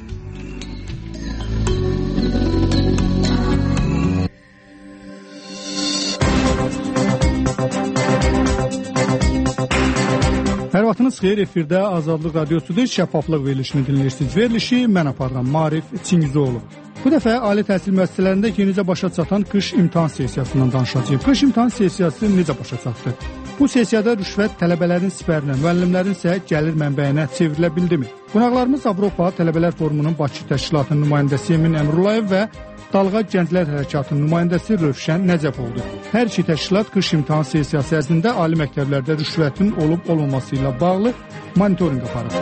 Hər vaxtınız xeyir, efirdə Azadlıq Radiosudur, şəffaflıq verilişini dinləyirsiniz. Verilişi mən aparıram, Marif Çingizoğlu. Bu dəfə ali təhsil müəssisələrində yenicə başa çatan qış imtahan sessiyasından danışacağıq. Qış imtahan sessiyası necə başa çatdı? Bu sessiyada rüşvət tələbələrin sipərinə, müəllimlərin isə gəlir mənbəyinə çevrilə bildimi? Qonaqlarımız Avropa Tələbələr Forumunun Bakı təşkilatının nümayəndəsi Emin Əmrullayev və Dalğa Gənclər Hərəkatının nümayəndəsi Rövşən Nəcəfoğludur. Hər iki təşkilat qış imtahan sessiyası ərzində ali məktəblərdə rüşvətin olub-olmaması ilə bağlı monitorinq aparır.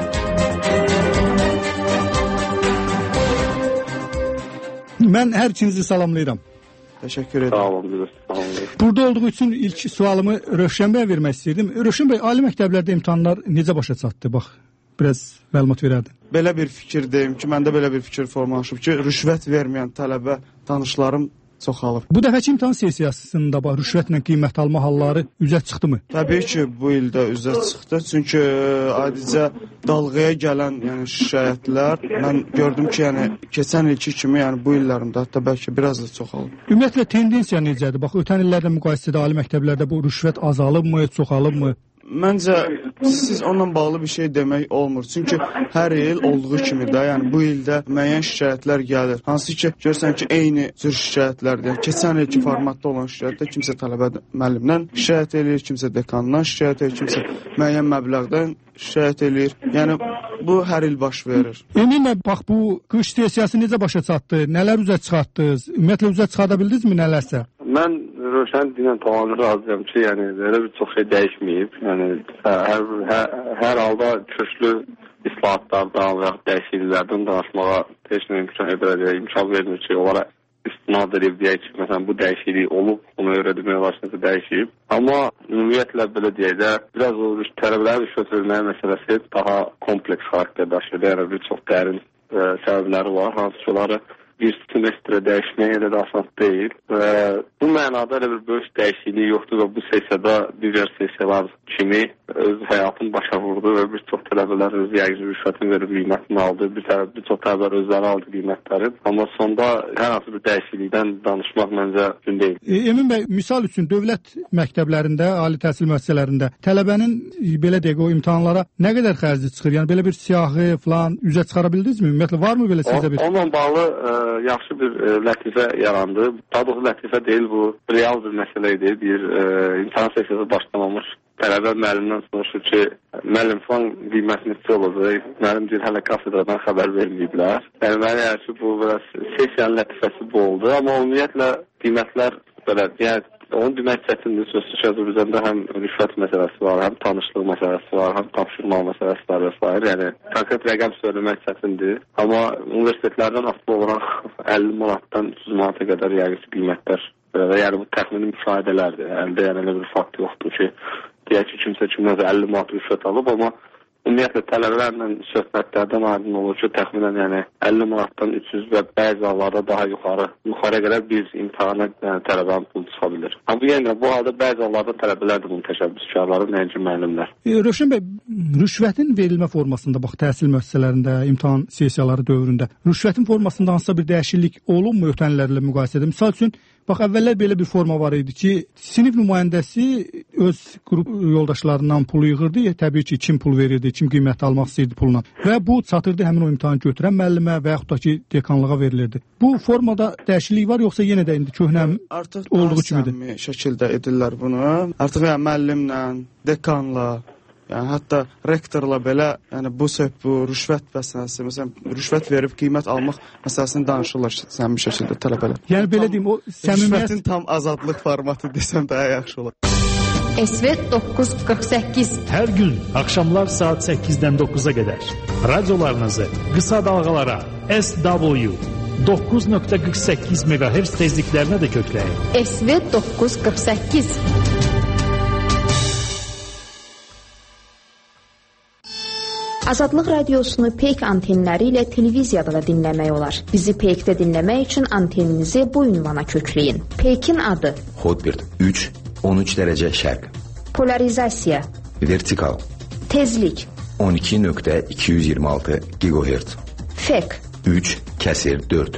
Mən hər ikinizi salamlayıram. Təşəkkür edirəm. Sağ olun, sağ olun. Burada olduğu üçün ilk sualımı Rövşən bəyə vermək istəyirdim. Rövşən bəy, ali məktəblərdə imtahanlar necə başa çatdı? Bax, biraz məlumat verərdin. Belə bir fikirdeyim ki, məndə belə bir fikir formalaşıb ki, rüşvət verməyən tələbə tanışlarım çoxalıb. Bu dəfəki imtahan sessiyasında bax, rüşvətlə qiymət alma halları üzə çıxdımı? Təbii ki, bu ildə üzə çıxdı. Çünki adicə dalğaya gələn yəni şikayətlər mən gördüm ki, yəni keçən ilki kimi, yəni bu illərimdə hətta bəlkə biraz da çoxalıb. Ümumiyyətlə tendensiya necədir? Bax, ötən illərlə müqayisədə ali məktəblərdə bu rüşvət azalıbmı, çoxalıbmı? Məncə siz onunla bağlı bir şey demək olmur. Çünki hər il olduğu kimi də, yəni bu ildə müəyyən şikayətlər gəlir. Hansı ki, görsən ki, eyni cür şikayətlərdir. Yəni, keçən ilki formatda olan şikayətdə kimsə tələbə müəllimdən şikayət eləyir, kimsə dekandan şikayət eləyir, kimsə müəyyən məbləğdən şikayət eləyir. Yəni bu hər il baş verir. Eminlə bax bu qış sessiyası necə başa çatdı? Nələr üzə çıxartdınız? Ümumiyyətlə üzə çıxarda bildinizmi nələrsə? Mən Rövşən dinlə tamamilə razıyam ki, yəni elə bir çox şey dəyişməyib. Yəni hər hər, hər halda köklü islahatlardan və ya dəyişikliklərdən danışmağa heç nə imkan edir, imkan vermir ki, onlara istinad edib deyək ki, məsələn bu dəyişiklik olub, ona görə demək olar ki, dəyişib. Amma ümumiyyətlə belə deyək də, biraz o tələbələrin rüşvət verməyə məsələsi daha kompleks xarakter daşıyır. Yəni bir çox dərin ə, səbəbləri var, hansı ki, onları bir semestrə dəyişmək elə də asan deyil və bu mənada elə bir böyük dəyişiklik yoxdur və bu sessiyada digər sessiyalar kimi öz həyatını başa vurdu və bir çox tələbələr öz yəqin rüşvətin verib qiymətini aldı, bir, tərəf, bir çox tələbələr özləri aldı qiymətlərin, amma sonda hər hansı bir dəyişiklikdən danışmaq məncə mümkün deyil. E, Emin bəy, misal üçün dövlət məktəblərində, ali təhsil müəssisələrində tələbənin belə deyək o imtahanlara nə qədər xərci çıxır? Yəni belə bir siyahı falan üzə çıxara bildinizmi? Ümumiyyətlə varmı belə sizə bir? Onunla bağlı ə, yaxşı bir ə, lətifə yarandı. Daha doğrusu lətifə deyil, bu real bir məsələ idi. Bir ə, imtahan sessiyası başlamamış tələbə müəllimdən soruşur ki, müəllim falan qiymətini necə olacaq? Müəllim deyir, hələ kafedradan xəbər verməyiblər. Yəni mənə yəni ki, bu biraz sessiyanın lətifəsi bu oldu. Amma ümumiyyətlə qiymətlər belə, yəni onu demək çətindir. Sözsüz ki, Azərbaycanda həm rüşvət məsələsi var, həm tanışlıq məsələsi var, həm tapşırma məsələsi var və s. Yəni konkret rəqəm söyləmək çətindir. Amma universitetlərdən asılı olaraq əlli manatdan üç yüz manata qədər yəni qiymətlər və yəni bu təxmini müşahidələrdir. Əldə yəni elə bir fakt yoxdur ki, deyək ki, kimsə kimdən əlli manat rüşvət alıb, amma ümumiyyətlə tələbələrlə söhbətlərdən aydın olur ki, təxminən yəni əlli manatdan üç yüz və bəzi hallarda daha yuxarı, yuxarıya qədər bir imtahana yəni, tələbənin pulu çıxa bilir. Amma yəni bu halda bəzi hallarda tələbələr də bunun təşəbbüskarları, nəinki müəllimlər. E, Rövşən bəy, rüşvətin verilmə formasında, bax təhsil müəssisələrində, imtahan sessiyaları dövründə rüşvətin formasında hansısa bir dəyişiklik olunmu ötən illərlə müqayisədə? Misal üçün, bax əvvəllər belə bir forma var idi ki, sinif nümayəndəsi öz qrup yoldaşlarından pulu yığırdı, təbii ki, kim pul verirdi, kim qiymət almaq istəyirdi pulla və bu çatırdı həmin o imtahanı götürən müəllimə və yaxud da ki, dekanlığa verilirdi. Bu formada dəyişiklik var, yoxsa yenə də indi köhnə olduğu kimidir? Artıq şəkildə edirlər bunu. Artıq yəni müəllimlə, dekanla, Yəni hətta rektorla belə, yəni bu söhbət, bu rüşvət məsələsi, məsələn, rüşvət verib qiymət almaq məsələsini danışırlar səmimi şəkildə tələbələr. Yəni belə deyim, o səmimiyyət rüşvətin tam azadlıq formatı desəm daha yaxşı olar. S V doqquz qırx səkkiz. Hər gün axşamlar saat səkkizdən doqquza qədər radiolarınızı qısa dalğalara S W doqquz nöqtə qırx səkkiz meqahertz tezliklərinə də kökləyin. S V doqquz qırx səkkiz. Azadlıq radiosunu Peyk antenləri ilə televiziyada da dinləmək olar. Bizi Peykdə dinləmək üçün anteninizi bu ünvana kökləyin. Peykin adı: Hotbird üç on üç dərəcə şərq. Polarizasiya: Vertikal. Tezlik: on iki nöqtə iki yüz iyirmi altı gigahertz. Fek: üç kəsir dörd.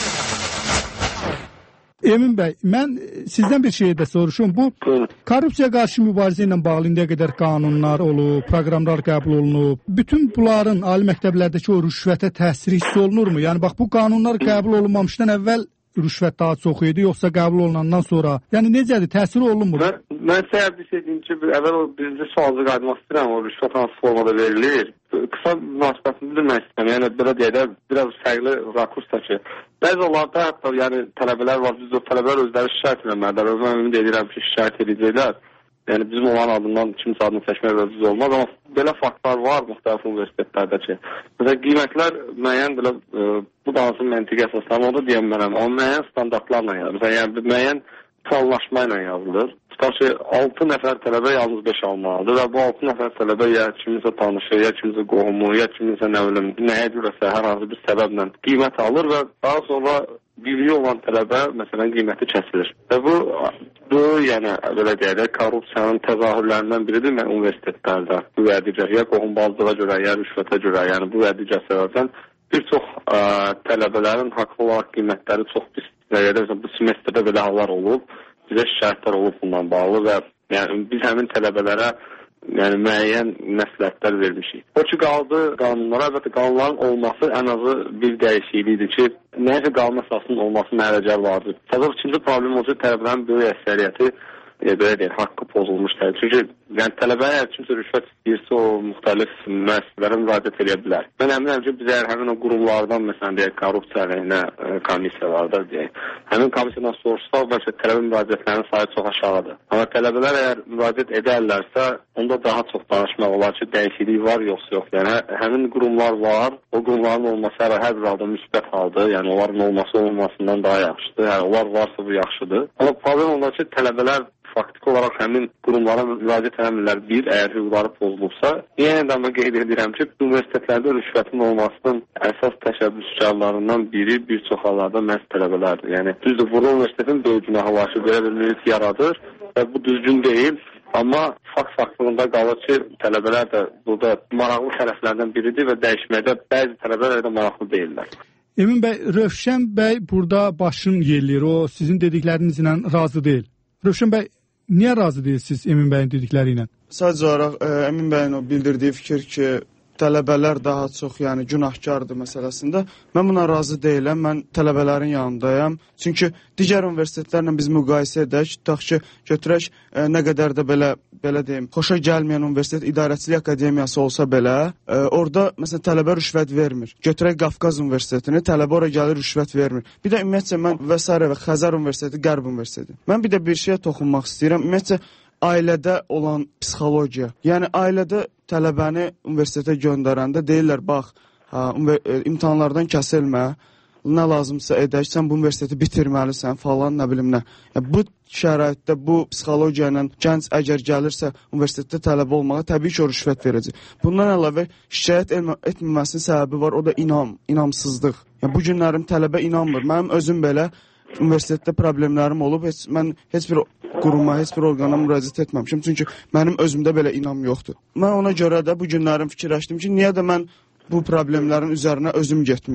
Emin bəy, mən sizdən bir şey də soruşum. Bu korrupsiya qarşı mübarizə ilə bağlı indiyə qədər qanunlar olub, proqramlar qəbul olunub. Bütün bunların ali məktəblərdəki o rüşvətə təsiri hiss olunurmu? Yəni bax, bu qanunlar qəbul olunmamışdan əvvəl rüşvət daha çox idi, yoxsa qəbul olunandan sonra? Yəni necədir? Təsiri olunmur? Mən, mən səhər bir şey deyim ki, əvvəl o birinci sualcı qaydımaq istəyirəm, o rüşvət hansı formada verilir. Qısa münasibətini bilmək istəyirəm. Yəni belə deyək də, biraz fərqli rakursda ki, bəzi onlarda hətta yəni tələbələr var, biz o tələbələr özləri şikayət eləməlidirlər. Özümə ümid edirəm ki, şikayət edəcəklər. Yəni bizim olan adından kimsə adını seçmək vəziyyəti olmaz, amma belə faktlar var müxtəlif universitetlərdə ki, məsələn, qiymətlər müəyyən belə, e, bu da hansı məntiqə əsaslarına onu da deyəm mənəm, amma müəyyən standartlarla yazılır, məsələn, yəni müəyyən planlaşma ilə yazılır. Tutaq ki, altı nəfər tələbə yalnız beş almalıdır və bu altı nəfər tələbə ya kiminsə tanışı, ya kiminsə qohumu, ya kiminsə nə bilim, nəyə görəsə hər hansı bir səbəblə qiymət alır və daha sonra birliyi olan tələbə, məsələn, qiyməti kəsilir. Və bu, bu yəni, belə deyək də, korrupsiyanın təzahürlərindən biridir mən universitetlərdə. Bu vədicə, ya qohumbazlığa görə, ya rüşvətə görə, yəni bu vədicə səbəbdən bir çox ə, tələbələrin haqlı olaraq qiymətləri çox pis dəyərdə, bu semestrdə belə hallar olub, bizə şikayətlər olub bundan bağlı və yəni, biz həmin tələbələrə yəni müəyyən məsləhətlər vermişik. O ki, qaldı qanunlara, əlbəttə qanunların olması ən azı bir dəyişiklikdir ki, nəyəsə qanun əsasının olması mənəcər vardır. Sadəcə ikinci problem olsa tələbələrin böyük əksəriyyəti e, belə deyil, haqqı pozulmuş təbii. Çünki yəni, tələbəyə əgər kimsə rüşvət istəyirsə, o müxtəlif müəssisələrə müraciət edə bilər. Mən əminəm ki, biz əgər həmin o qurumlardan, məsələn, deyək, korrupsiya əleyhinə e, komissiyalarda, deyək, həmin komissiyadan soruşsaq, bəlkə tələbə müraciətlərinin sayı çox aşağıdır. Amma tələbələr əgər müraciət edərlərsə, onda daha çox danışmaq olar ki, dəyişiklik var, yoxsa yox. Yəni, həmin qurumlar var, o qurumların olması hər, hər bir halda müsbət haldır. Yəni, onların olması olmasından daha yaxşıdır. Yəni, onlar varsa bu yaxşıdır. Amma problem onlar ki, tələbələr faktiki olaraq həmin qurumlara müraciət edəmirlər. Bir, əgər hüquqları pozulubsa, yenə də qeyd edirəm ki, universitetlərdə rüşvətin olmasının əsas təşəbbüskarlarından biri bir çox hallarda məhz tələbələrdir. Yəni, düzdür, burada universitetin böyük günahı var ki, belə bir mühit yaradır və bu düzgün deyil. Amma fakt faktılığında qalır ki, tələbələr də burada maraqlı tərəflərdən biridir və dəyişməkdə bəzi tələbələr də maraqlı deyirlər. Emin bəy, Rövşən bəy burada başın yerləyir, o sizin dediklərinizlə razı deyil. Rövşən bəy, niyə razı deyilsiniz Emin bəyin dedikləri ilə? Sadəcə olaraq e, Emin bəyin o bildirdiyi fikir ki, tələbələr daha çox yəni günahkardır məsələsində. Mən buna razı deyiləm. Mən tələbələrin yanındayam. Çünki digər universitetlərlə biz müqayisə edək, tutaq ki, götürək e, nə qədər də belə belə deyim, xoşa gəlməyən universitet idarəçilik akademiyası olsa belə, e, orada məsələn tələbə rüşvət vermir. Götürək Qafqaz universitetini, tələbə ora gəlir rüşvət vermir. Bir də ümumiyyətcə mən və sairə və Xəzər universiteti, Qərb universiteti. Mən bir də bir şeyə toxunmaq istəyirəm. Ümumiyyətcə ailədə olan psixologiya. Yəni ailədə tələbəni universitetə göndərəndə deyirlər, bax, ha, imtahanlardan kəsilmə, nə lazımsa edək, sən bu universiteti bitirməlisən falan, nə bilim nə. Yəni, bu şəraitdə, bu psixologiya ilə gənc əgər gəlirsə universitetdə tələbə olmağa, təbii ki, o rüşvət verəcək. Bundan əlavə şikayət etməməsinin səbəbi var, o da inam, inamsızlıq. Yəni, bu günlərim tələbə inanmır. Mənim özüm belə universitetdə problemlərim olub, heç, mən heç bir quruma, heç bir orqana müraciət etməmişim. Çünki mənim özümdə belə inam yoxdur. Mən ona görə də bu günlərim fikirləşdim ki, niyə də mən bu problemlərin üzərinə özüm getməyim.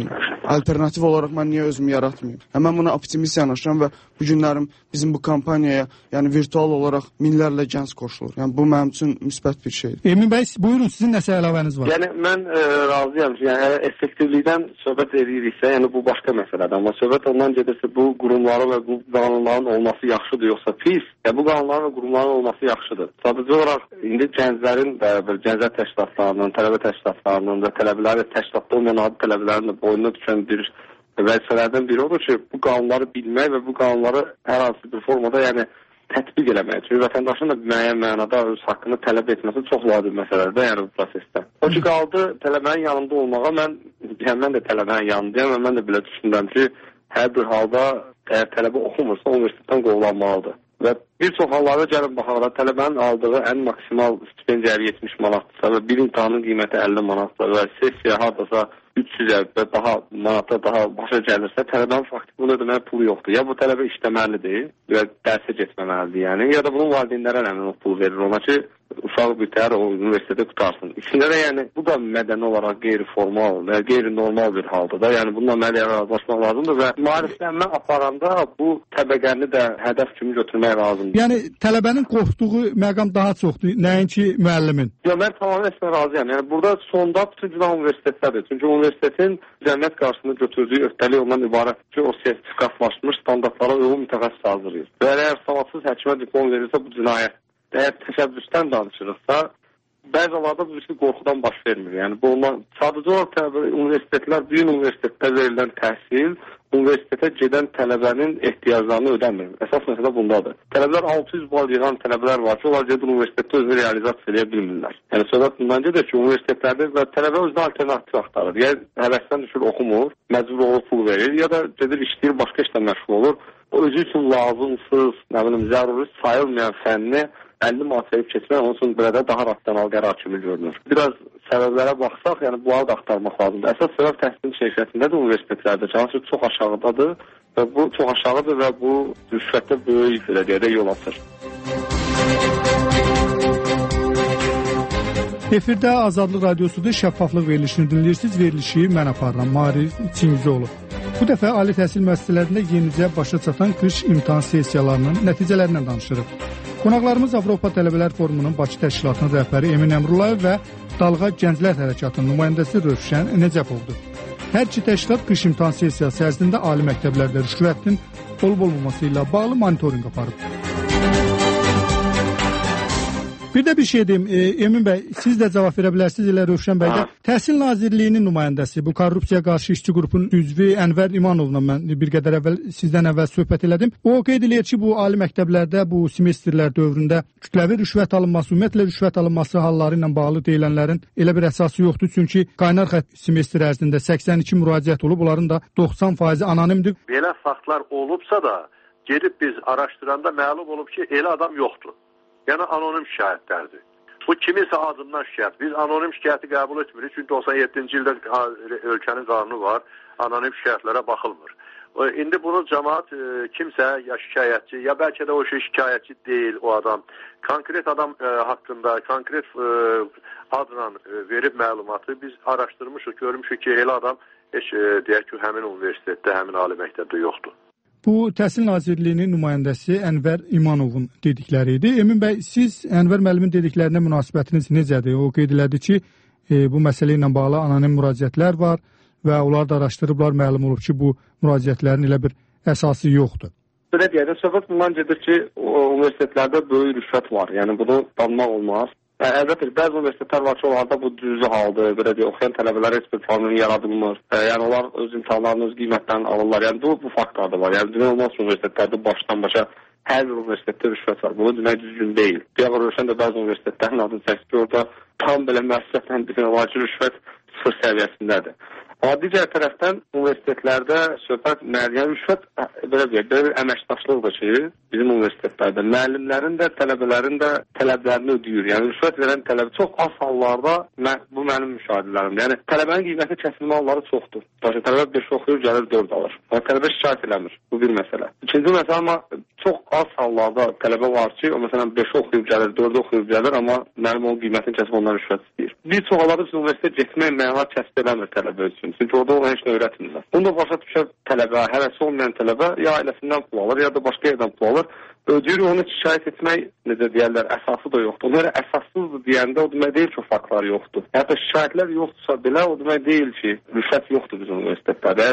alternativ olaraq mən niyə özümü yaratmayım? Hə, mən buna optimist yanaşıram və bu günlərim bizim bu kampaniyaya, yəni virtual olaraq minlərlə gənc qoşulur. Yəni bu mənim üçün müsbət bir şeydir. Emin bəy, buyurun, sizin nəsə əlavəniz var? Yəni mən e, razıyam ki, yəni effektivlikdən söhbət ediriksə, yəni bu başqa məsələdir. Amma söhbət ondan gedirsə bu qurumların və bu qanunların olması yaxşıdır yoxsa pis? Yəni bu qanunların və qurumların olması yaxşıdır. Sadəcə olaraq indi gənclərin və gənclər təşkilatlarının, tələbə təşkilatlarının və tələbələri təşkilatda olmayan adi tələbələrin də boynuna düşən bir vəzifələrdən biri odur ki, bu qanunları bilmək və bu qanunları hər hansı bir formada, yəni tətbiq eləmək. Çünki vətəndaşın da müəyyən mənada öz haqqını tələb etməsi çox vacib məsələdir, yəni bu prosesdə. O ki, qaldı tələbənin yanında olmağa, mən, yəni, mən də tələbənin yanındayım və mən də belə düşünürəm ki, hər bir halda əgər tələbə oxumursa, universitetdən qovulanmalıdır. Və bir çox hallarda gəlin baxaraq, tələbənin aldığı ən maksimal stipendiya yetmiş manatdırsa və bir imtahanın qiyməti əlli manatdır və sessiya hardasa üç yüz və daha manata daha başa gəlirsə, tələbənin faktiki bunu ödəməyə pulu yoxdur. Ya bu tələbə işləməlidir və dərsə getməməlidir, yəni, ya da bunun valideynlərə həmin o pulu verir ona ki, uşaq bütər o universiteti qutarsın. İçində də yəni bu da mədəni olaraq qeyri-formal və qeyri-normal bir haldır da. Yəni bununla müəyyən razılaşmaq lazımdır və maariflənmə aparanda bu təbəqəni də hədəf kimi götürmək lazımdır. Yəni tələbənin qorxduğu məqam daha çoxdur, nəinki müəllimin. Yox, mən tamamilə sizə razıyam. Yəni burada sonda bütün günah universitetdədir. Çünki universitetin cəmiyyət qarşısında götürdüyü öhdəlik ondan ibarət ki, o sertifikatlaşmış standartlara uyğun mütəxəssis hazırlayır. Və əgər savadsız həkimə diplom verirsə bu cinayət. Əgər təşəbbüsdən danışırıqsa, bəzi hallarda bu riski qorxudan baş vermir. Yəni bu ondan sadəcə olaraq universitetlər, büyük universitetdə verilən təhsil universitetə gedən tələbənin ehtiyaclarını ödəmir. Əsas məsələ bundadır. Tələbələr altı yüz bal yığan tələbələr var ki, onlar gedir universitetdə özünü realizasiya edə bilmirlər. Yəni söhbət bundan gedir ki, universitetlərdə və tələbə özünə alternativ axtarır. Ya həvəsdən düşür oxumur, məcbur olub pul verir, ya da gedir işləyir, başqa işlə məşğul olur. O özü üçün lazımsız, nə bilim, zəruri sayılmayan fənni əlli manat verib keçmək onun üçün burada daha rasional qərar kimi görünür. Biraz səbəblərə baxsaq, yəni bunları da axtarmaq lazımdır. Əsas səbəb təhsilin keyfiyyətində də universitetlərdə hansı çox aşağıdadır və bu çox aşağıdır və bu rüşvətdə böyük belediyyədə yol açır. Efirdə Azadlıq Radiosu'da şəffaflıq verilişini dinləyirsiniz. Verilişi mən aparıram, Marif Çingizoğlu. Bu dəfə ali təhsil müəssisələrində yenicə başa çatan qış imtahan sessiyalarının nəticələrindən danışırıq. Qonaqlarımız Avropa Tələbələr Forumunun Bakı təşkilatının rəhbəri Emin Əmrullayev və Dalğa Gənclər Hərəkatının nümayəndəsi Rövşən Nəcəfovdur. Hər iki təşkilat qış imtahan sessiyası ərzində ali məktəblərdə rüşvətin olub-olmaması ilə bağlı monitorinq aparıb. Bir də bir şey deyim, e, Emin bəy, siz də cavab verə bilərsiniz, elə Rövşən bəy də. Təhsil Nazirliyinin nümayəndəsi, bu korrupsiya qarşı işçi qrupunun üzvü Ənvər İmanovla mən bir qədər əvvəl sizdən əvvəl söhbət elədim. O qeyd eləyir ki, bu ali məktəblərdə bu semestrlər dövründə kütləvi rüşvət alınması, ümumiyyətlə rüşvət alınması halları ilə bağlı deyilənlərin elə bir əsası yoxdur. Çünki qaynar xətt semestr ərzində səksən iki müraciət olub, onların da doxsan faizi anonimdir. Belə faktlar olubsa da, gedib biz araşdıranda məlum olub ki, elə adam yoxdur. Yəni anonim şikayətlərdir. Bu kiminsə adından şikayət. Biz anonim şikayəti qəbul etmirik. Çünki doxsan yeddinci ildə ölkənin qanunu var. Anonim şikayətlərə baxılmır. İndi bunu cəmaat kimsə ya şikayətçi, ya bəlkə də o şey şikayətçi deyil o adam. Konkret adam e, haqqında, konkret e, adla e, verib məlumatı biz araşdırmışıq, görmüşük ki, elə adam heç e, deyək ki, həmin universitetdə, həmin ali məktəbdə yoxdur. Bu Təhsil Nazirliyinin nümayəndəsi Ənvər İmanovun dedikləri idi. Emin bəy, siz Ənvər müəllimin dediklərinə münasibətiniz necədir? O qeyd elədi ki, e, bu məsələ ilə bağlı anonim müraciətlər var və onlar da araşdırıblar, məlum olub ki, bu müraciətlərin elə bir əsası yoxdur. Belə deyək, söhbət bundan gedir ki, universitetlərdə böyük rüşvət var. Yəni bunu danmaq olmaz. Əlbəttə, bəzi universitetlər var ki, onlarda bu düzü haldır, belə deyək, oxuyan tələbələr heç bir formun yaradılmır. Yəni, onlar öz imtahanlarını, öz qiymətlərini alırlar. Yəni, bu, bu faktlar da var. Yəni, dünya olmaz universitetlərdə başdan başa hər bir universitetdə rüşvət var. Bunu demək düzgün deyil. Deyək, Rövşən də bəzi universitetlərin adını çəkir ki, orada tam belə məsuliyyətləndirmə var ki, rüşvət sıfır səviyyəsindədir. Amma digər tərəfdən universitetlərdə söhbət müəyyən rüşvət belə deyək, belə bir əməkdaşlıqdır ki, bizim universitetlərdə müəllimlərin də, tələbələrin də tələblərini ödəyir. Yəni rüşvət verən tələbə çox az hallarda mən, bu mənim müşahidələrimdir. Yəni tələbənin qiyməti kəsilmə halları çoxdur. Tələbə beş oxuyur, gəlir dörd alır. Amma tələbə şikayət eləmir. Bu bir məsələ. İkinci məsələ, amma çox az hallarda tələbə var ki, o məsələn beş oxuyub gəlir, dörd oxuyub gəlir, amma müəllim onun qiymətini kəsib ondan rüşvət istəyir. Bir çox hallarda biz universitetə getmək məna kəsb eləmir tələbə üçün. Çünki orada ona heç nə öyrətmirlər. Bunu da başa düşən tələbə, həvəsi olmayan tələbə ya ailəsindən pul alır, ya da başqa yerdən pul alır. Ödəyir, onu şikayət etmək, necə deyərlər, əsası da yoxdur. Onlara əsassızdır deyəndə o demək deyil ki, faktlar yoxdur. Hətta şikayətlər yoxdursa belə, o demək deyil ki, rüşvət yoxdur bizim universitetlərdə.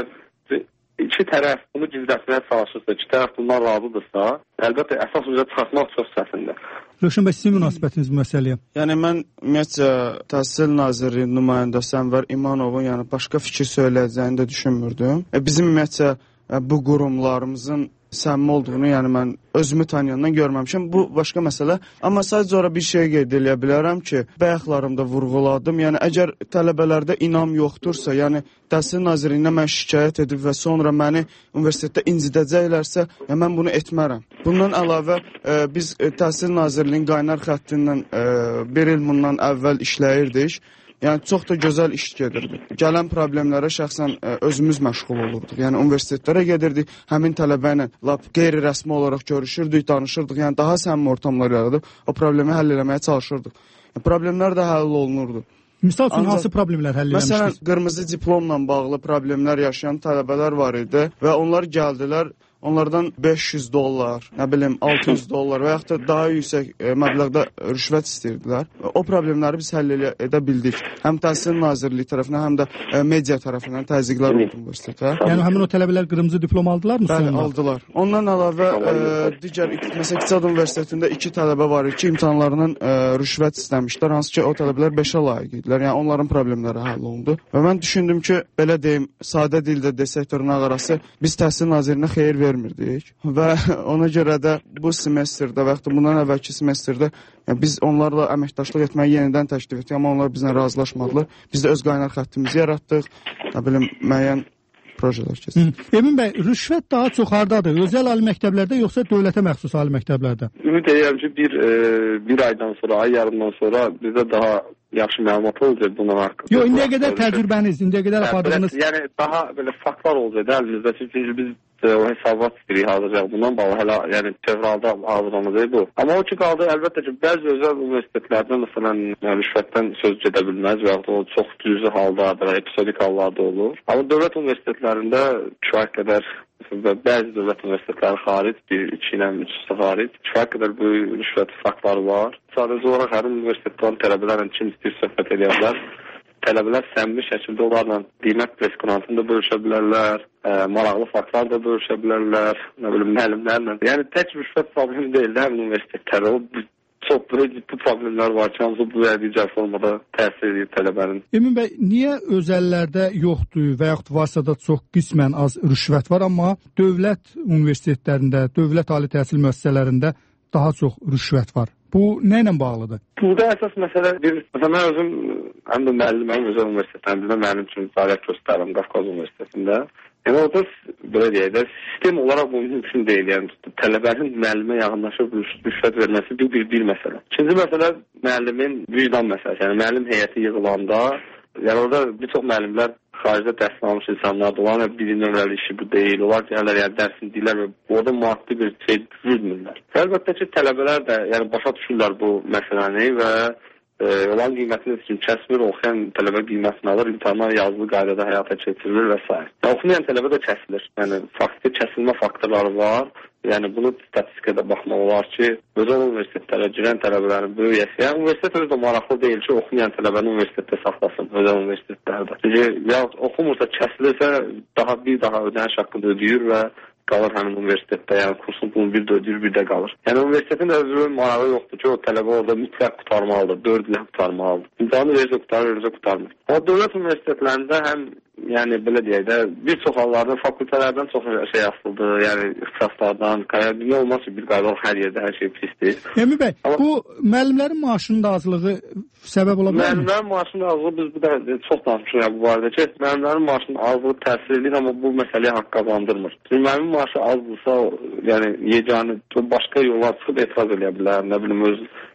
İki tərəf bunu gizlətməyə çalışırsa, iki tərəf bundan razıdırsa, əlbəttə əsas üzrə çıxartmaq çox səsində. Rövşən bəy, sizin münasibətiniz bu məsələyə? Yəni mən ümumiyyətcə Təhsil Nazirliyi nümayəndəsi Ənvər İmanovun yəni başqa fikir söyləyəcəyini də düşünmürdüm. E, bizim ümumiyyətcə e, bu qurumlarımızın səmimi olduğunu, yəni mən özümü tanıyandan görməmişəm. Bu başqa məsələ. Amma sadəcə ora bir şey qeyd edə bilərəm ki, bayaqlarımda vurğuladım. Yəni əgər tələbələrdə inam yoxdursa, yəni Təhsil Nazirliyinə mən şikayət edib və sonra məni universitetdə incidəcəklərsə, yəni mən bunu etmərəm. Bundan əlavə e, biz e, Təhsil Nazirliyinin qaynar xəttindən e, bir il bundan əvvəl işləyirdik. Yəni çox da gözəl iş gedirdi. Gələn problemlərə şəxsən ə, özümüz məşğul olurduq. Yəni universitetlərə gedirdik, həmin tələbə ilə lap qeyri-rəsmi olaraq görüşürdük, danışırdıq. Yəni daha səmimi ortamlar yaradıb o problemi həll etməyə çalışırdıq. Yəni, problemlər də həll olunurdu. Misal üçün hansı problemlər həll etmişdiniz? Məsələn, qırmızı diplomla bağlı problemlər yaşayan tələbələr var idi və onlar gəldilər. Onlardan beş yüz dollar, nə bilim altı yüz dollar və yaxud da daha yüksək e, məbləğdə rüşvət istəyirdilər. O problemləri biz həll edə bildik. Həm Təhsil Nazirliyi tərəfindən, həm də e, media tərəfindən təzyiqlər oldu universitetə. Yəni həmin o tələbələr qırmızı diplom aldılar mı? Bəli, sonunda? Aldılar. Ondan əlavə e, digər, məsələn, İqtisad Universitetində iki tələbə var ki, imtahanlarından e, rüşvət istəmişlər, hansı ki, o tələbələr beşə layiq idilər. Yəni onların problemləri həll olundu. Və mən düşündüm ki, belə deyim, sadə dildə desək dırnaq arası, biz Təhsil Nazirinə xeyir vermirik. vermirdik və ona görə də bu semestrdə və yaxud da bundan əvvəlki semestrdə yəni biz onlarla əməkdaşlıq etməyi yenidən təklif etdik, amma onlar bizlə razılaşmadılar. Biz də öz qaynar xəttimizi yaratdıq, nə bilim, müəyyən projelər keçdik. Emin bəy, rüşvət daha çox hardadır? Özəl ali məktəblərdə yoxsa dövlətə məxsus ali məktəblərdə? Ümid edirəm ki, bir, e, bir aydan sonra, ay yarımdan sonra bizdə daha yaxşı məlumat olacaq bunun haqqında. Yox, indiyə qədər təcrübəniz, indiyə qədər apardığınız... Yəni, daha belə faktlar olacaq əlimizdə. Çünki biz o hesabat istəyirik hazırlayaq bundan bağlı. Hələ yəni fevralda hazırlanacaq bu. Amma o ki qaldı, əlbəttə ki, bəzi özəl universitetlərdə məsələn yəni, rüşvətdən söz gedə bilməz və yaxud da o çox cüzi halda, belə episodik hallarda olur. Amma dövlət universitetlərində kifayət qədər bəzi dövlət universitetləri xaric, bir iki ilə üç xaric, kifayət qədər bu rüşvət faktları var. Sadəcə olaraq hər universitetlərin tələbələrlə kim istəyir söhbət edə bilər. Tələbələr səmimi şəkildə onlarla qiymət preskonantını da bölüşə bilərlər, ə, maraqlı faktlar da bölüşə bilərlər, nə bilim, müəllimlərlə. Yəni, tək rüşvət problemi deyil, həmin universitetlərdə. O, çox böyük ciddi problemlər var ki, hansı bu və digər formada təsir edir tələbənin. Emin bəy, niyə özəllərdə yoxdur və yaxud varsa da çox qismən az rüşvət var, amma dövlət universitetlərində, dövlət ali təhsil müəssisələrində daha çox rüşvət var? Bu nə ilə bağlıdır? Burada əsas məsələ bir, məsələn, mən özüm həm də müəlliməm özəl universitetlərində mənim üçün fəaliyyət göstərirəm Qafqaz Universitetində. Yəni orada belə deyək də sistem olaraq bu mümkün deyil. Yəni tələbənin müəllimə yaxınlaşıb rüşvət verməsi bir, bir, bir məsələ. İkinci məsələ müəllimin vicdan məsələsi. Yəni müəllim heyəti yığılanda, yəni orada bir çox müəllimlər xaricdə təhsil almış insanlar da olan bir nömrəli işi bu deyil. Onlar gəlirlər, yəni dərsini deyirlər və orada maddi bir şey düzülmürlər. Əlbəttə ki, tələbələr də yəni başa düşürlər bu məsələni və e, olan qiymətini üçün kəsmir, oxuyan tələbə qiymətini alır, imtahanlar yazılı qaydada həyata keçirilir və s. Oxumayan tələbə də kəsilir. Yəni faktiki kəsilmə faktorları var. Yəni bunu statistikada baxmaq olar ki, özəl universitetlərə girən tələbələrin böyüyəsi. Yəni universitet özü də maraqlı deyil ki, oxumayan tələbəni universitetdə saxlasın, özəl universitetlərdə. Çünki ya oxumursa, kəsilirsə daha bir daha ödəniş haqqında ödəyir və qalır həmin universitetdə. Yəni kursun pulunu bir də ödəyir, bir də qalır. Yəni universitetin də özü marağı yoxdur ki, o tələbə orada mütləq qutarmalıdır, dörd ilə qutarmalıdır. İmtahanı verirsə qutarır, verirsə qutarmır. O dövlət universitetlərində həm yəni belə deyək də bir çox hallarda fakültələrdən çox şey asıldı, yəni ixtisaslardan, dünya olmaz ki, bir qaydalar hər yerdə hər şey pisdir. Emin bəy, amma bu müəllimlərin maaşının da azlığı səbəb ola bilər mi? Müəllimlərin maaşının azlığı biz bu da çox danışmışıq bu barədə ki, müəllimlərin maaşının azlığı təsir edir, amma bu məsələyə haqq qazandırmır. Çünki müəllimin maaşı azdırsa, yəni yeganə başqa yollar çıxıb etiraz edə bilər, nə bilim öz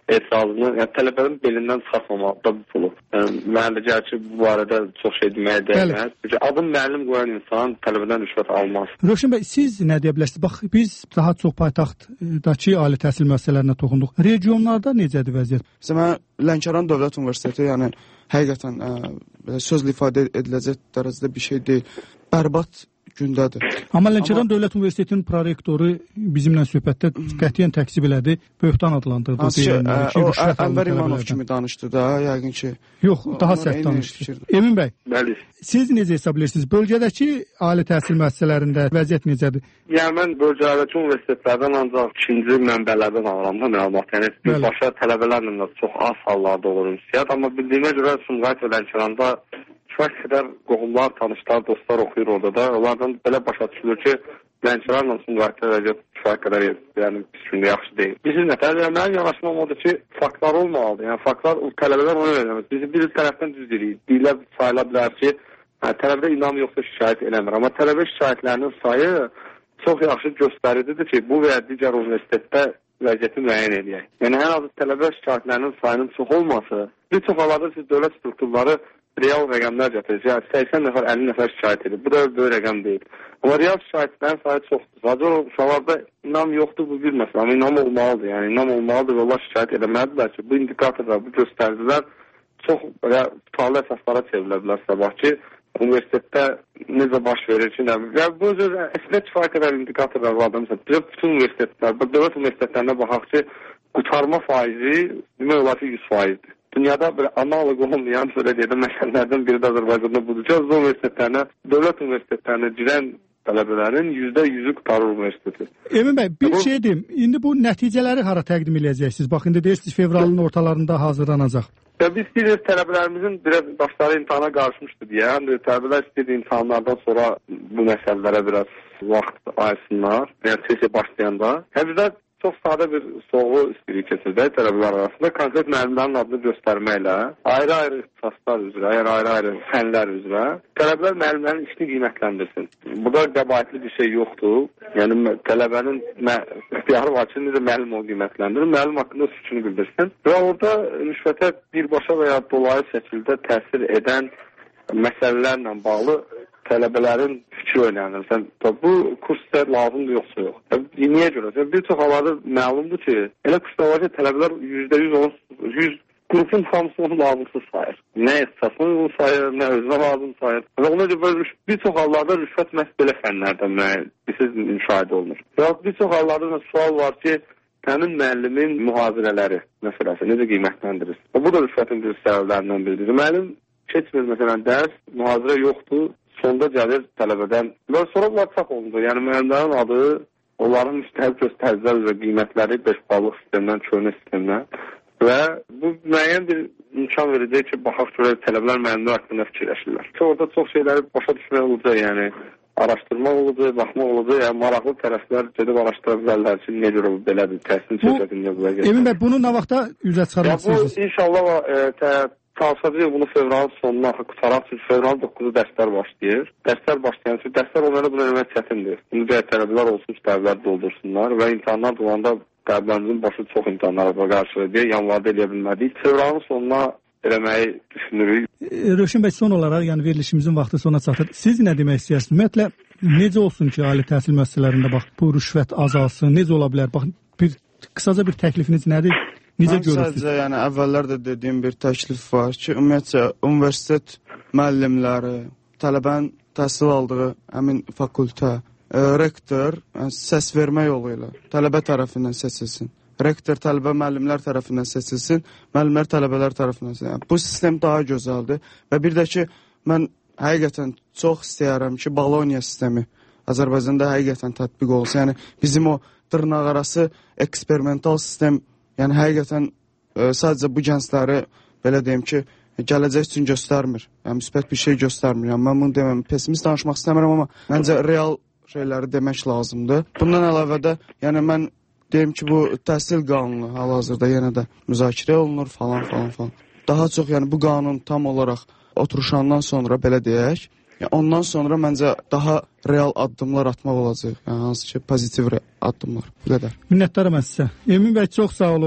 etirazını, yəni tələbənin belindən çıxartmamalıdır da bu pulu. Yəni, mən də gəlir ki, bu barədə çox şey deməyə dəyməz. Çünki adım müəllim qoyan insan tələbədən rüşvət almaz. Rövşən bəy, siz nə deyə bilərsiniz? Bax, biz daha çox paytaxtdakı ali təhsil müəssisələrinə toxunduq. Regionlarda necədir vəziyyət? Məsələn, mən Lənkəran Dövlət Universiteti, yəni həqiqətən ə, sözlə ifadə ediləcək dərəcədə bir şey deyil. Bərbad gündədir. Amma Lənkəran Amma... Dövlət Universitetinin prorektoru bizimlə söhbətdə qətiyyən təkzib elədi, böhtan adlandırdı. Hansı ki, ə, o Ənvər İmanov kimi danışdı da, yəqin ki. Yox, daha sərt danışdı. Emin bəy, Bəli. Siz necə hesab edirsiniz? Bölgədəki ali təhsil müəssisələrində vəziyyət necədir? Yəni, mən bölgədəki universitetlərdən ancaq ikinci mənbələrdən alıram da məlumat. Yəni, birbaşa tələbələrlə də çox az hallarda olur ünsiyyət. Amma bildiyimə görə Sumqayıt və Lənkəranda kifayət qədər qohumlar, tanışlar, dostlar oxuyur orada da. Onlardan belə başa düşülür ki, Lənkəranla Sumqayıtda vəziyyət kifayət qədər yəni, bizim yaxşı deyil. Bizim nətər, yəni, mənim yanaşmam odur ki, faktlar olmalıdır. Yəni, faktlar, tələbələr ona verəməz. Bizi bir tərəfdən düz deyirik. Deyilə, sayıla bilər ki, hə, tələbədə inam yoxsa şikayət eləmir. Amma tələbə şikayətlərinin sayı çox yaxşı göstəridir ki, bu və ya digər universitetdə vəziyyəti müəyyən edək. Yəni, hər azı tələbə şikayətlərinin sayının çox olması, bir çox hallarda siz dövlət strukturları real rəqəmlər gətirir. Yəni, səksən nəfər, əlli nəfər şikayət edir. Bu da böyük rəqəm deyil. Amma real şikayətlərin sayı çoxdur. Sadəcə uşaqlarda inam yoxdur, bu bir məsələ. Amma inam olmalıdır. Yəni, inam olmalıdır və onlar şikayət edəməlidirlər ki, bu indikatorlar, bu göstəricilər çox tutarlı əsaslara çevrilə bilər sabah ki, universitetdə necə baş verir ki, nə bilir. Yəni, bu özü, əslində kifayət qədər indikatorlar var da, məsələn, bizə bütün universitetlər, dövlət universitetlərinə baxaq ki, qutarma faizi, demək olar ki, yüz faizdir. Dünyada belə analog olmayan, belə deyədə, məsələlərdən biri də Azərbaycanda budur ki, az universitetlərinə, dövlət universitetlərinə girən tələbələrin yüzdə yüzü qutarır universiteti. Emin bəy, bir bu, şey deyim, indi bu nəticələri hara təqdim edəcəksiniz? Bax, indi deyirsiniz, fevralın ortalarında hazırlanacaq. Ya, biz istəyirik tələbələrimizin biraz başları imtihana qarışmışdı deyə, həm də tələbələr istəyir imtihanlardan sonra bu məsələlərə biraz vaxt ayırsınlar, yəni sesiya başlayanda. Həm bizdə çox sadə bir sorğu istəyirik keçirdək tələbələr arasında, konkret müəllimlərin adını göstərməklə, ayrı-ayrı ixtisaslar üzrə, yəni ayrı-ayrı fənlər üzrə tələbələr müəllimlərin işini qiymətləndirsin. Bu da qəbaətli bir şey yoxdur. Yəni, tələbənin ixtiyarı var ki, necə müəllim o qiymətləndirir, müəllim haqqında öz fikrini bildirsin. Və orada rüşvətə birbaşa və ya dolayı şəkildə təsir edən məsələlərlə bağlı tələbələrin fikri öyrənir. Bu kurslar lazımdır yoxsa yox. Niyə görə? Bir çox hallarda məlumdur ki, elə kurslar var ki, tələbələr yüzdə yüz qrupun hamısı onu lazımsız sayır. Nə ixtisasını onu sayır, nə özünə lazım sayır. Və ona görə bir çox hallarda rüşvət məhz belə fənlərdən siz müşahidə olunur. Və bir çox hallarda sual var ki, həmin müəllimin mühazirələri məsələsi necə qiymətləndirir? Bu da rüşvətin bir səbəblərindən biridir. Müəllim keçmir, məsələn, dərs, mühazirə yoxdur. Sonda gəlir tələbədən və sonra bunlar çap olundu. Yəni, müəllimlərin adı, onların müstəhəb göstəricilər və qiymətləri beş ballıq sistemdən, köhnə sistemdən və bu müəyyən bir imkan verəcək ki, baxaq görək tələbələr müəllimlər haqqında fikirləşirlər. Ki, orada çox şeyləri başa düşmək olacaq, yəni araşdırmaq olacaq, baxmaq olacaq, yəni maraqlı tərəflər gedib araşdıra bilərlər ki, nə görə belədir, təhsil söhbətində bu qədər. Emin bəy, bunu nə vaxtda üzə çıxarmışsınız? Bu, inşallah, e, çalışacaq bunu fevralın sonuna qutaraq, çünki fevralın doqquzu dərslər başlayır. Dərslər başlayan üçün dərslər onlara bunu eləmək çətindir. Bunu deyək tələbələr olsun ki, tələbələr doldursunlar və imtahanlar dolanda tələbələrimizin başı çox imtahanlara qarşı deyə yanvarda eləyə bilmədik. Fevralın sonuna eləməyi düşünürük. Rövşən bəy, son olaraq, yəni verilişimizin vaxtı sona çatır. Siz nə demək istəyirsiniz? Ümumiyyətlə, necə olsun ki, ali təhsil müəssisələrində bax, bu rüşvət azalsın, necə ola bilər? Bax, bir qısaca bir təklifiniz nədir? Necə görürsünüz? Sadəcə, yəni əvvəllər də dediyim bir təklif var ki, ümumiyyətcə universitet müəllimləri, tələbənin təhsil aldığı həmin fakültə, e, rektor yəni, səs vermə yolu ilə tələbə tərəfindən seçilsin. Rektor tələbə müəllimlər tərəfindən seçilsin, müəllimlər tələbələr tərəfindən seçilsin. Yəni, bu sistem daha gözəldir və bir də ki, mən həqiqətən çox istəyərəm ki, Bologna sistemi Azərbaycanda həqiqətən tətbiq olsun. Yəni, bizim o dırnaqarası eksperimental sistem yəni, həqiqətən e, sadəcə bu gəncləri, belə deyim ki, gələcək üçün göstərmir. Yəni, müsbət bir şey göstərmir. Yəni, mən bunu deməm, pesimist danışmaq istəmirəm, amma məncə real şeyləri demək lazımdır. Bundan əlavə də, yəni, mən deyim ki, bu təhsil qanunu hal-hazırda yenə də müzakirə olunur, falan, falan, falan. Daha çox, yəni, bu qanun tam olaraq oturuşandan sonra, belə deyək, yəni, ondan sonra məncə daha real addımlar atmaq olacaq. Yəni, hansı ki, pozitiv addımlar. Bu qədər. Minnətdarım mən sizə. Emin bəy, çox sağ olun.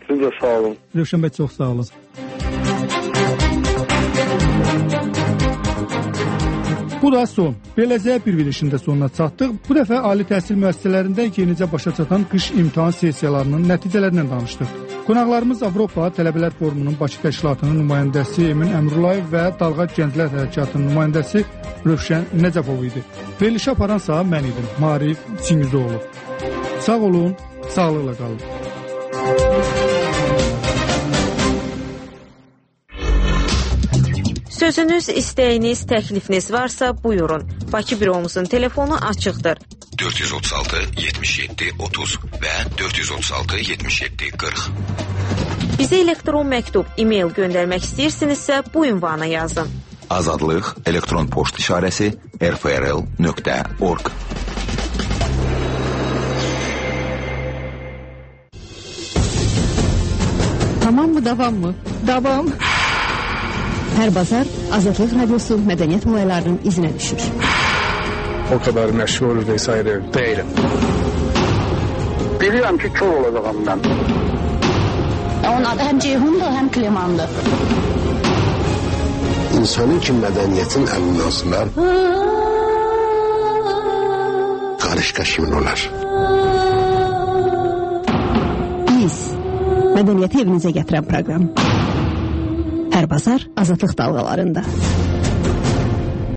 Siz də sağ olun. Rövşən bəy, çox sağ olun. Bu da son. Beləcə bir verilişin də sonuna çatdıq. Bu dəfə ali təhsil müəssisələrində yenicə başa çatan qış imtahan sessiyalarının nəticələrindən danışdıq. Qonaqlarımız Avropa Tələbələr Forumunun Bakı təşkilatının nümayəndəsi Emin Əmrullayev və Dalğa Gənclər Hərəkatının nümayəndəsi Rövşən Nəcəfov idi. Verilişi aparansa mən idim, Marif Çingizoğlu. Sağ olun, sağlıqla qalın. Sözünüz, istəyiniz, təklifiniz varsa buyurun. Bakı büromuzun telefonu açıqdır. dörd yüz otuz altı yetmiş yeddi otuz və dörd yüz otuz altı yetmiş yeddi qırx. Bizə elektron məktub, e-mail göndərmək istəyirsinizsə bu ünvana yazın. Azadlıq elektron poçt işarəsi r f r l nöqtə org. Tamam mı, davam mı? Davam. Hər bazar Azadlıq Radiosu mədəniyyət olaylarının izinə düşür. O kadar məşğul vesaire değilim. Bilirəm ki, kör olacağım mən. Onun adı həm Ceyhundur, həm Klemandır. İnsanın ki, mədəniyyətin əlindən alsınlar, qarışqa kimin olar? Biz, mədəniyyəti evinizə gətirən proqram. Hər bazar Azadlıq dalğalarında.